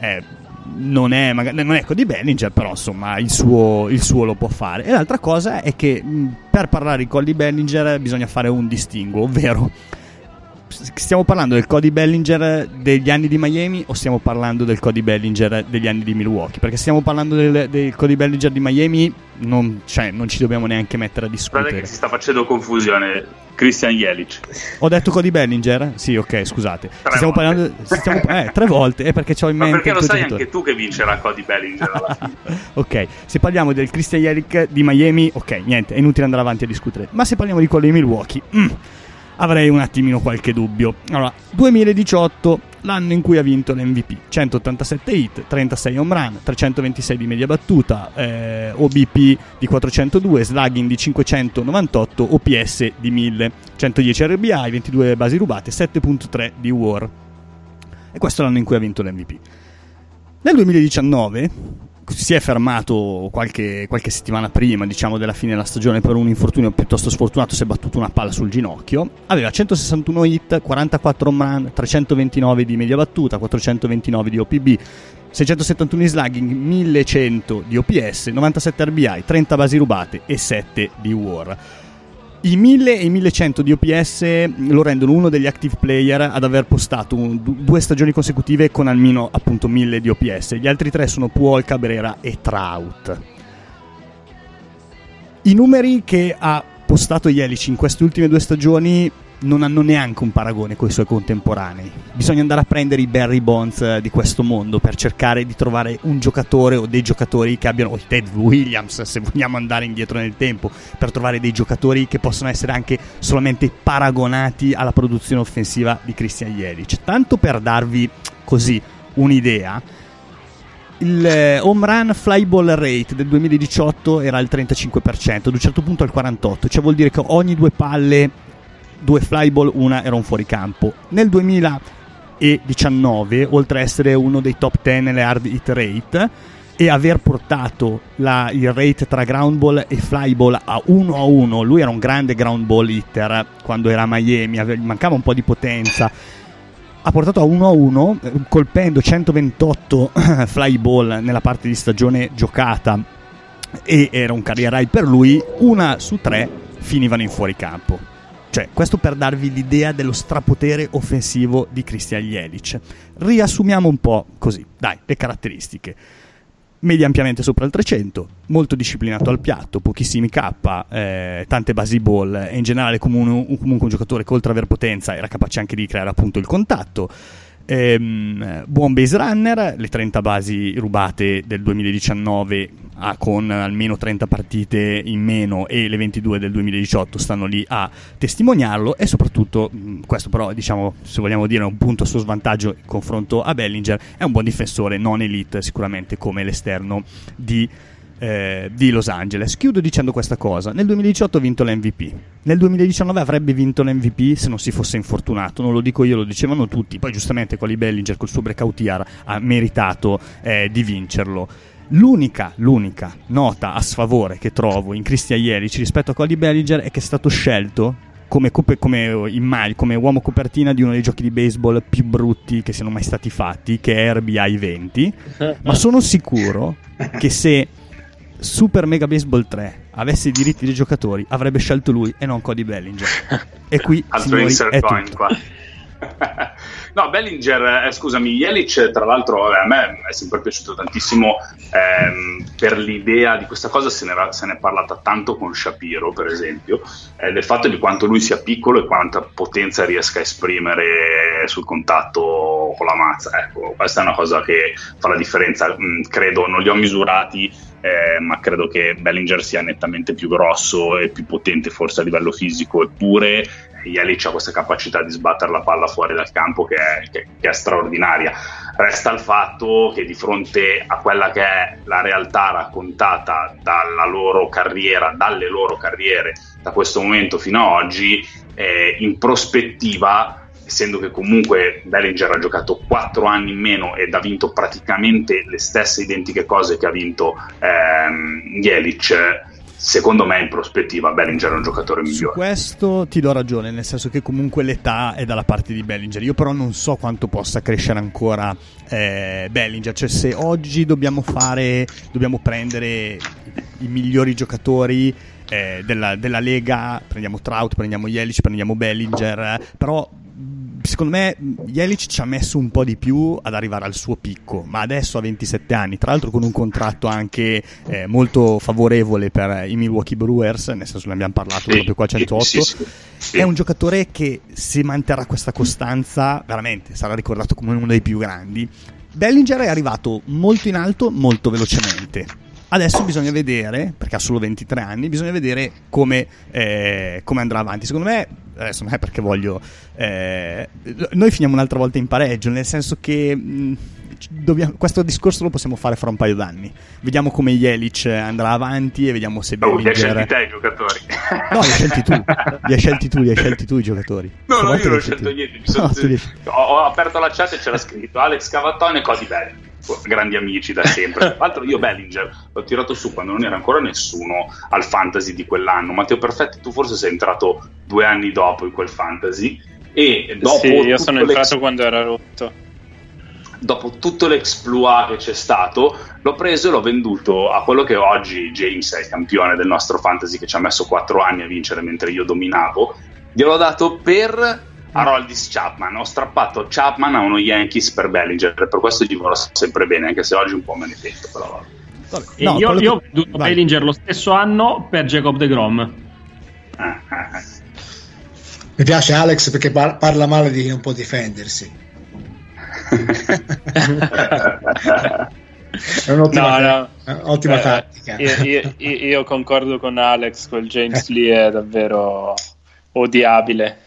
non è Cody Bellinger, però insomma il suo lo può fare. E l'altra cosa è che per parlare di Cody Bellinger bisogna fare un distinguo, ovvero stiamo parlando del Cody Bellinger degli anni di Miami o stiamo parlando del Cody Bellinger degli anni di Milwaukee? Perché stiamo parlando del Cody Bellinger di Miami, non ci dobbiamo neanche mettere a discutere. Guarda che si sta facendo confusione. Christian Yelich. Ho detto Cody Bellinger? Sì, ok, scusate. Stiamo parlando 3 volte, perché c'ho in mente. Ma perché lo sai anche tu che vincerà Cody Bellinger alla fine. Ok, se parliamo del Christian Yelich di Miami, ok, niente, è inutile andare avanti a discutere. Ma se parliamo di quello di Milwaukee, avrei un attimino qualche dubbio. Allora, 2018, l'anno in cui ha vinto l'MVP, 187 hit, 36 home run, 326 di media battuta, OBP di 402, slugging di 598, OPS di 1000, 110 RBI, 22 basi rubate, 7.3 di WAR. E questo è l'anno in cui ha vinto l'MVP. Nel 2019 si è fermato qualche settimana prima, diciamo, della fine della stagione per un infortunio piuttosto sfortunato, si è battuto una palla sul ginocchio, aveva 161 hit, 44 home run, 329 di media battuta, 429 di OPB, 671 di slugging, 1100 di OPS, 97 RBI, 30 basi rubate e 7 di WAR. I 1000 e i 1100 di OPS lo rendono uno degli active player ad aver postato 2 stagioni consecutive con almeno appunto 1000 di OPS. Gli altri 3 sono Pujols, Cabrera e Trout. I numeri che ha postato Yelich in queste ultime 2 stagioni non hanno neanche un paragone con i suoi contemporanei. Bisogna andare a prendere i Barry Bonds di questo mondo per cercare di trovare un giocatore o dei giocatori che abbiano, o Ted Williams se vogliamo andare indietro nel tempo, per trovare dei giocatori che possono essere anche solamente paragonati alla produzione offensiva di Christian Yelich. Tanto per darvi così un'idea, il home run fly ball rate del 2018 era al 35%, ad un certo punto al 48%, cioè vuol dire che ogni 2 palle 2 fly ball, una era un fuoricampo. Nel 2019, oltre a essere uno dei top 10 nelle hard hit rate e aver portato il rate tra ground ball e fly ball a 1-1, lui era un grande ground ball hitter quando era a Miami, mancava un po' di potenza, ha portato a 1-1 colpendo 128 fly ball nella parte di stagione giocata, e era un career high per lui. 1 su 3 finivano in fuoricampo. Cioè, questo per darvi l'idea dello strapotere offensivo di Christian Yelich. Riassumiamo un po' così, dai, le caratteristiche. Media ampiamente sopra il 300, molto disciplinato al piatto, pochissimi K, tante basi ball, e in generale comunque un giocatore che oltre ad aver potenza era capace anche di creare appunto il contatto. Buon base runner, le 30 basi rubate del 2019 con almeno 30 partite in meno, e le 22 del 2018 stanno lì a testimoniarlo. E soprattutto, questo però diciamo, se vogliamo dire, è un punto a suo svantaggio in confronto a Bellinger, è un buon difensore, non elite sicuramente come l'esterno di Los Angeles. Chiudo dicendo questa cosa: nel 2018 ha vinto l'MVP, nel 2019 avrebbe vinto l'MVP se non si fosse infortunato, non lo dico io, lo dicevano tutti. Poi giustamente Cody Bellinger col suo breakout year ha meritato di vincerlo. L'unica nota a sfavore che trovo in Christian Yelich rispetto a Cody Bellinger è che è stato scelto come uomo copertina di uno dei giochi di baseball più brutti che siano mai stati fatti, che è RBI 20, ma sono sicuro che se Super Mega Baseball 3 avesse i diritti dei giocatori avrebbe scelto lui e non Cody Bellinger. E qui signori, è tutto qua. No, Bellinger, scusami, Yelich tra l'altro a me è sempre piaciuto tantissimo, per l'idea di questa cosa se ne è parlata tanto con Shapiro per esempio, del fatto di quanto lui sia piccolo e quanta potenza riesca a esprimere sul contatto con la mazza. Ecco, questa è una cosa che fa la differenza. Credo, non li ho misurati, ma credo che Bellinger sia nettamente più grosso e più potente forse a livello fisico, eppure Yelich ha questa capacità di sbattere la palla fuori dal campo che è straordinaria. Resta il fatto che di fronte a quella che è la realtà raccontata dalle loro carriere da questo momento fino a oggi, in prospettiva, essendo che comunque Bellinger ha giocato 4 anni in meno ed ha vinto praticamente le stesse identiche cose che ha vinto Yelich, secondo me in prospettiva Bellinger è un giocatore migliore. Su questo ti do ragione, nel senso che comunque l'età è dalla parte di Bellinger. Io però non so quanto possa crescere ancora Bellinger, cioè se oggi dobbiamo prendere i migliori giocatori della Lega, prendiamo Trout, prendiamo Yelich, prendiamo Bellinger, però secondo me Yelich ci ha messo un po' di più ad arrivare al suo picco, ma adesso ha 27 anni, tra l'altro con un contratto anche molto favorevole per i Milwaukee Brewers, nel senso, ne abbiamo parlato proprio qua a 108. Sì. È un giocatore che, se manterrà questa costanza, veramente sarà ricordato come uno dei più grandi. Bellinger è arrivato molto in alto molto velocemente. Adesso bisogna vedere, perché ha solo 23 anni, bisogna vedere come andrà avanti. Secondo me, adesso non è perché voglio... noi finiamo un'altra volta in pareggio, nel senso che questo discorso lo possiamo fare fra un paio d'anni. Vediamo come Yelich andrà avanti e vediamo se Bellinger... li hai scelti te i giocatori. No, li hai scelti tu i giocatori. No, io non ho scelto niente. Ho aperto la chat e c'era scritto Alex Cavatone e Cody Bellinger, grandi amici da sempre. Tra l'altro io Bellinger l'ho tirato su quando non era ancora nessuno al fantasy di quell'anno. Matteo Perfetti, tu forse sei entrato 2 anni dopo in quel fantasy, e dopo sì, io sono entrato quando era rotto. dopo tutto l'exploit che c'è stato, l'ho preso e l'ho venduto a quello che oggi James è il campione del nostro fantasy, che ci ha messo 4 anni a vincere mentre io dominavo. Gliel'ho dato per Aroldis Chapman. Ho strappato Chapman a uno Yankees per Bellinger, per questo gli vorrò sempre bene, anche se oggi un po' me ne pento, però no, io ho venduto Bellinger lo stesso anno per Jacob deGrom. Mi piace Alex perché parla male di chi non può difendersi. È un'ottima tattica. Io concordo con Alex, quel James Lee è davvero odiabile.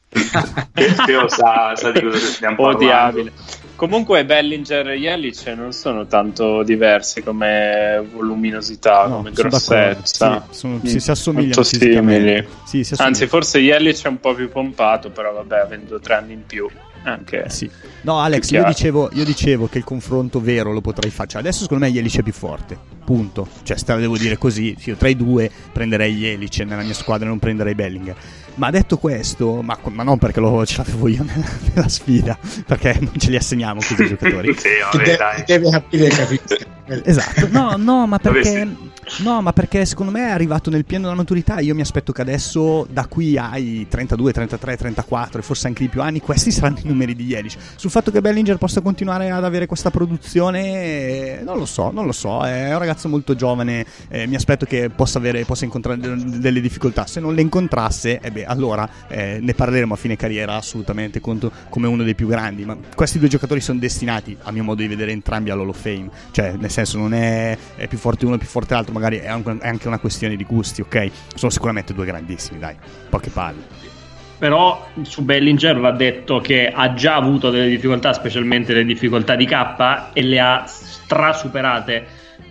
Io sa di cosa stiamo parlando. Odiabile. Comunque Bellinger e Yelich non sono tanto diversi come voluminosità, come grossezza. Si assomigliano molto simili. Sì, anzi, forse Yelich è un po' più pompato, però vabbè, avendo 3 anni in più anche. Sì. No, Alex, io dicevo che il confronto vero lo potrei fare. Cioè, adesso secondo me Yelich è più forte. Punto. Cioè, devo dire così, io tra i due prenderei Yelich nella mia squadra e non prenderei Bellinger. Ma detto questo, ma non perché ce l'avevo io nella sfida, perché non ce li assegniamo così i giocatori. Sì, vabbè, deve capire. Esatto. No, ma perché secondo me è arrivato nel pieno della maturità. Io mi aspetto che adesso, da qui ai 32, 33, 34 e forse anche di più anni, questi saranno i numeri di Yelich. Sul fatto che Bellinger possa continuare ad avere questa produzione, non lo so. È un ragazzo molto giovane, mi aspetto che possa incontrare delle difficoltà. Se non le incontrasse, allora ne parleremo a fine carriera assolutamente come uno dei più grandi. Ma questi due giocatori sono destinati, a mio modo di vedere, entrambi all'Hall of Fame. Cioè, nel senso, non è più forte uno, più forte l'altro, magari è anche una questione di gusti, ok? Sono sicuramente due grandissimi, dai, poche palle. Però su Bellinger va detto che ha già avuto delle difficoltà, specialmente le difficoltà di K, e le ha strasuperate,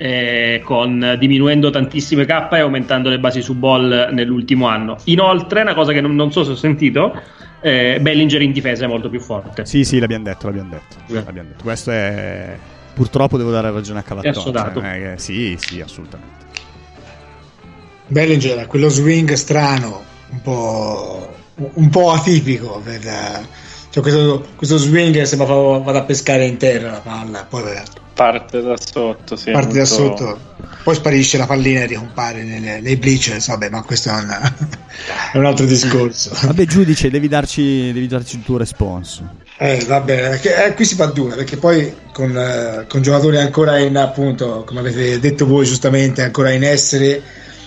con diminuendo tantissime K e aumentando le basi su ball nell'ultimo anno. Inoltre, una cosa che non so se ho sentito, Bellinger in difesa è molto più forte. Sì, l'abbiamo detto. Questo è... Purtroppo devo dare ragione a Cavattone. Sì, assolutamente. Bellinger ha quello swing strano, un po' atipico cioè questo swing sembra vada a pescare in terra la palla, poi parte da sotto, poi sparisce la pallina e ricompare nei bleachers. Vabbè, ma questo è un altro discorso. Vabbè, giudice, devi darci il tuo responso. Vabbè, qui si fa dura, perché poi con giocatori ancora in, appunto, come avete detto voi giustamente, ancora in essere,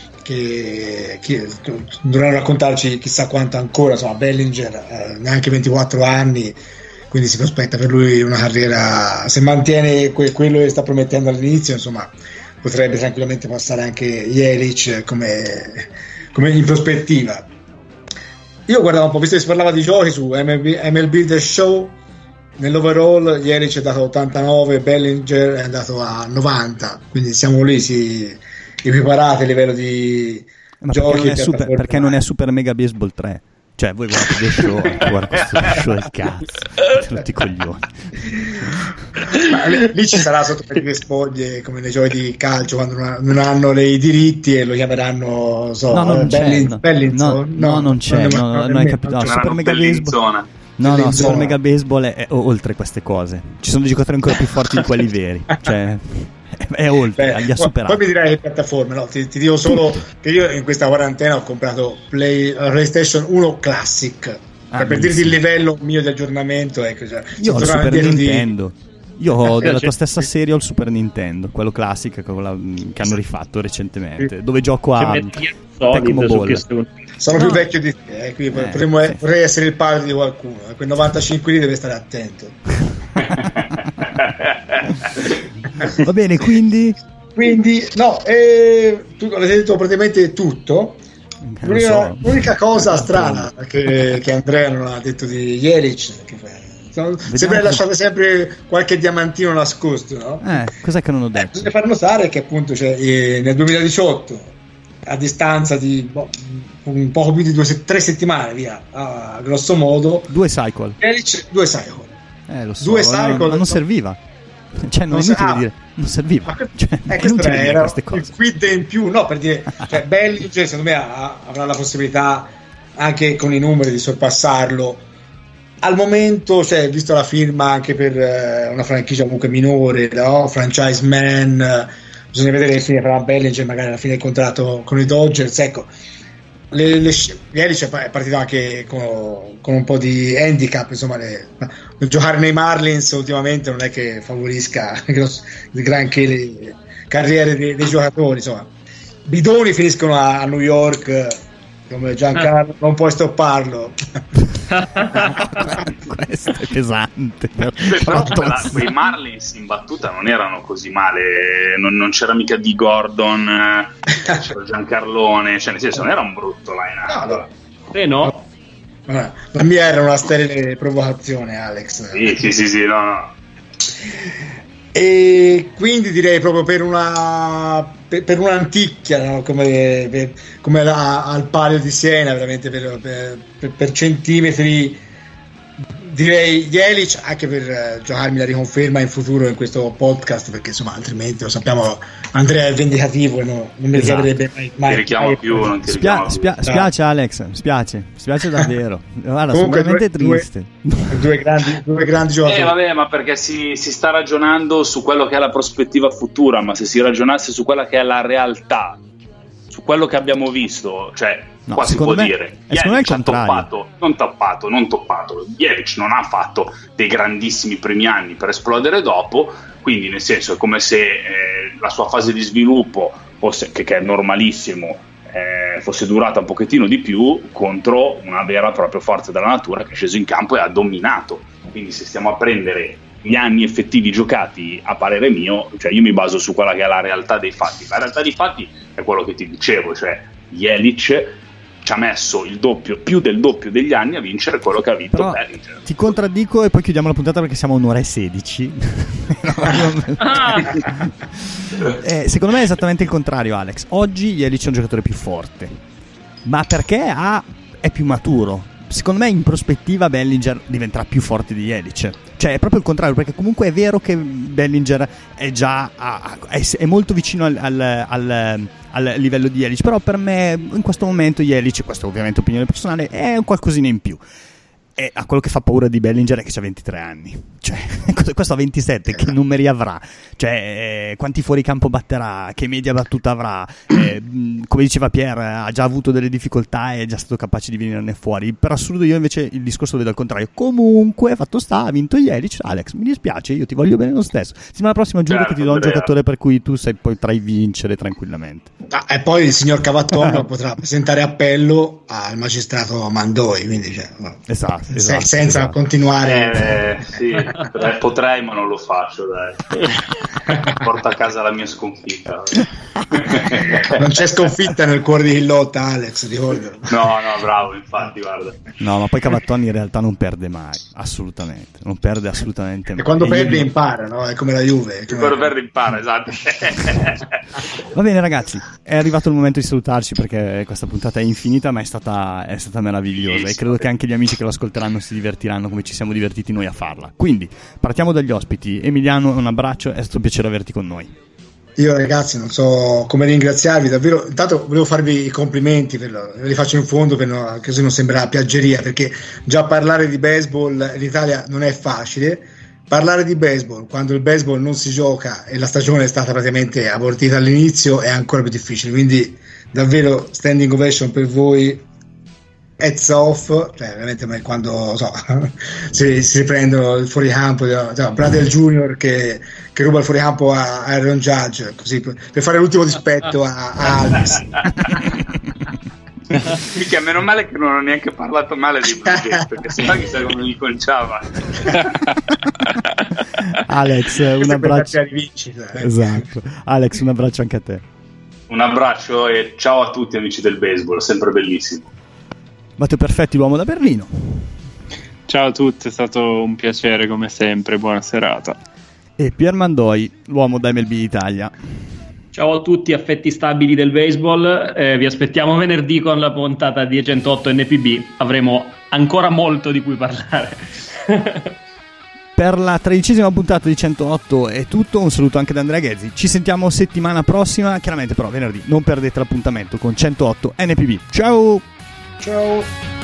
che dovranno raccontarci chissà quanto ancora. Insomma, Bellinger neanche 24 anni, quindi si prospetta per lui una carriera, se mantiene quello che sta promettendo all'inizio, insomma, potrebbe tranquillamente passare anche Yelich come in prospettiva. Io guardavo un po', visto che si parlava di giochi su MLB The Show, nell'overall Yelich è dato 89, Bellinger è andato a 90, quindi siamo lì, equiparati a livello di giochi. Perché non è Super Mega Baseball 3? Cioè, voi guardate The Show, guarda questo show del cazzo, tutti i coglioni. Ma lì ci sarà sotto per le spoglie, come nei giochi di calcio, quando non hanno i diritti e lo chiameranno Bellinson. No, non c'è, non hai capito. Super Mega Baseball. No, Super Mega Baseball è oltre queste cose. Ci sono dei giocatori ancora più forti di quelli veri. Cioè, è oltre, li ha superati. Poi mi dirai che piattaforme, no? Ti dico solo che io in questa quarantena ho comprato PlayStation 1 Classic, per dirti il livello mio di aggiornamento. Cioè, io ho il Super Nintendo. Io ho della tua stessa serie ho il Super Nintendo, quello classico che hanno rifatto recentemente, dove gioco a Tecmo Ball. Sono più vecchio di te, quindi vorrei essere il padre di qualcuno. Quei 95 lì deve stare attento. Va bene, quindi no, tu avete detto praticamente tutto. L'unica cosa strana che Andrea non ha detto di Yelich, sempre lasciate sempre qualche diamantino nascosto, no? Cos'è che non ho detto? Bisogna far notare che appunto nel 2018, a distanza di un poco più di 3 settimane via, a grosso modo, 2 cycle. Lo so, 2 cycle, ma non serviva. Cioè, non è inutile dire, non serviva. Questo era il quid in più, no, per dire, cioè, Bellinger secondo me avrà la possibilità anche con i numeri di sorpassarlo, al momento, cioè, visto la firma anche per una franchigia comunque minore, no? Franchise man, bisogna vedere che fine farà Bellinger, magari alla fine del contratto con i Dodgers. Ecco, Yelich è partito anche con un po' di handicap, insomma, giocare nei Marlins ultimamente non è che favorisca granché le carriere dei giocatori, insomma. Bidoni finiscono a New York come Giancarlo, non puoi stopparlo. Questo è pesante. Però quei Marlins in battuta non erano così male, non c'era mica Di Gordon, c'era Giancarlone, cioè nel senso non era un brutto line-up. No. La mia era una sterile provocazione, Alex. Sì, no. E quindi direi proprio per un'anticchia, no? come al Palio di Siena, veramente per centimetri, direi Yelich, anche per giocarmi la riconferma in futuro in questo podcast, perché insomma altrimenti lo sappiamo, Andrea è vendicativo e non mi richiamerebbe mai. Ti richiamo più, non ti richiamo più. Spiace Alex, spiace davvero. Guarda, sono veramente triste. Due grandi giocatori. Vabbè, ma perché si sta ragionando su quello che è la prospettiva futura, ma se si ragionasse su quella che è la realtà, su quello che abbiamo visto, cioè qua si può dire Yelich ha toppato. Yelich non ha fatto dei grandissimi primi anni per esplodere dopo, quindi nel senso è come se la sua fase di sviluppo fosse, che è normalissimo, fosse durata un pochettino di più contro una vera e propria forza della natura che è sceso in campo e ha dominato. Quindi se stiamo a prendere gli anni effettivi giocati, a parere mio, cioè io mi baso su quella che è la realtà dei fatti. La realtà dei fatti è quello che ti dicevo, cioè Yelich ci ha messo più del doppio degli anni a vincere quello che ha vinto Bellinger. Ti contraddico e poi chiudiamo la puntata perché siamo a 1:16. Secondo me è esattamente il contrario, Alex. Oggi Yelich è un giocatore più forte, ma perché è più maturo. Secondo me in prospettiva Bellinger diventerà più forte di Yelich. Cioè è proprio il contrario, perché comunque è vero che Bellinger è già è molto vicino al livello di Yelich, però per me in questo momento Yelich, questa è ovviamente opinione personale, è un qualcosina in più. E a quello che fa paura di Bellinger è che c'ha 23 anni, cioè questo ha 27, che numeri avrà, cioè quanti fuoricampo batterà, che media battuta avrà, come diceva Pierre, ha già avuto delle difficoltà e è già stato capace di venirne fuori. Per assurdo io invece il discorso lo vedo al contrario. Comunque fatto sta, ha vinto Yelich. Alex, mi dispiace, io ti voglio bene lo stesso. Settimana prossima giuro che ti do un giocatore per cui tu potrai vincere tranquillamente. E poi il signor Cavattonio potrà presentare appello al magistrato Mandoi, quindi esatto. Senza continuare. Sì, potrei, ma non lo faccio, dai. Porto a casa la mia sconfitta. Non c'è sconfitta nel cuore di Hillotta, Alex, ricordo. No, bravo, infatti, guarda. No, ma poi Cavattoni in realtà non perde mai, assolutamente. Non perde assolutamente mai. E quando perde impara, no? È come la Juve. Quando perde impara, esatto. Va bene ragazzi, è arrivato il momento di salutarci perché questa puntata è infinita, ma è stata meravigliosa, e credo che anche gli amici che lo ascolteranno si divertiranno come ci siamo divertiti noi a farla. Quindi partiamo dagli ospiti. Emiliano, un abbraccio, è stato un piacere averti con noi. Io ragazzi non so come ringraziarvi davvero. Intanto volevo farvi i complimenti, li faccio in fondo così non sembra piaggeria, perché già parlare di baseball in Italia non è facile. Parlare di baseball quando il baseball non si gioca e la stagione è stata praticamente abortita all'inizio è ancora più difficile, quindi davvero standing ovation per voi. Heads off, cioè veramente quando si prendono il fuoricampo, Bradley Junior che ruba il fuoricampo a Aaron Judge, così per fare l'ultimo dispetto a Alves. Mica, meno male che non ho neanche parlato male di Blue Jays, perché sennò chissà come mi conciava. Alex, un abbraccio. Esatto. Alex, un abbraccio anche a te. Un abbraccio e ciao a tutti amici del baseball, sempre bellissimo. Matteo Perfetti, l'uomo da Berlino. Ciao a tutti, è stato un piacere come sempre, buona serata. E Pier Mandoi, l'uomo da MLB Italia. Ciao a tutti affetti stabili del baseball, vi aspettiamo venerdì con la puntata di 108 NPB, avremo ancora molto di cui parlare. Per la 13ª puntata di 108 è tutto, un saluto anche da Andrea Ghezzi, ci sentiamo settimana prossima, chiaramente però venerdì non perdete l'appuntamento con 108 NPB. Ciao! Ciao!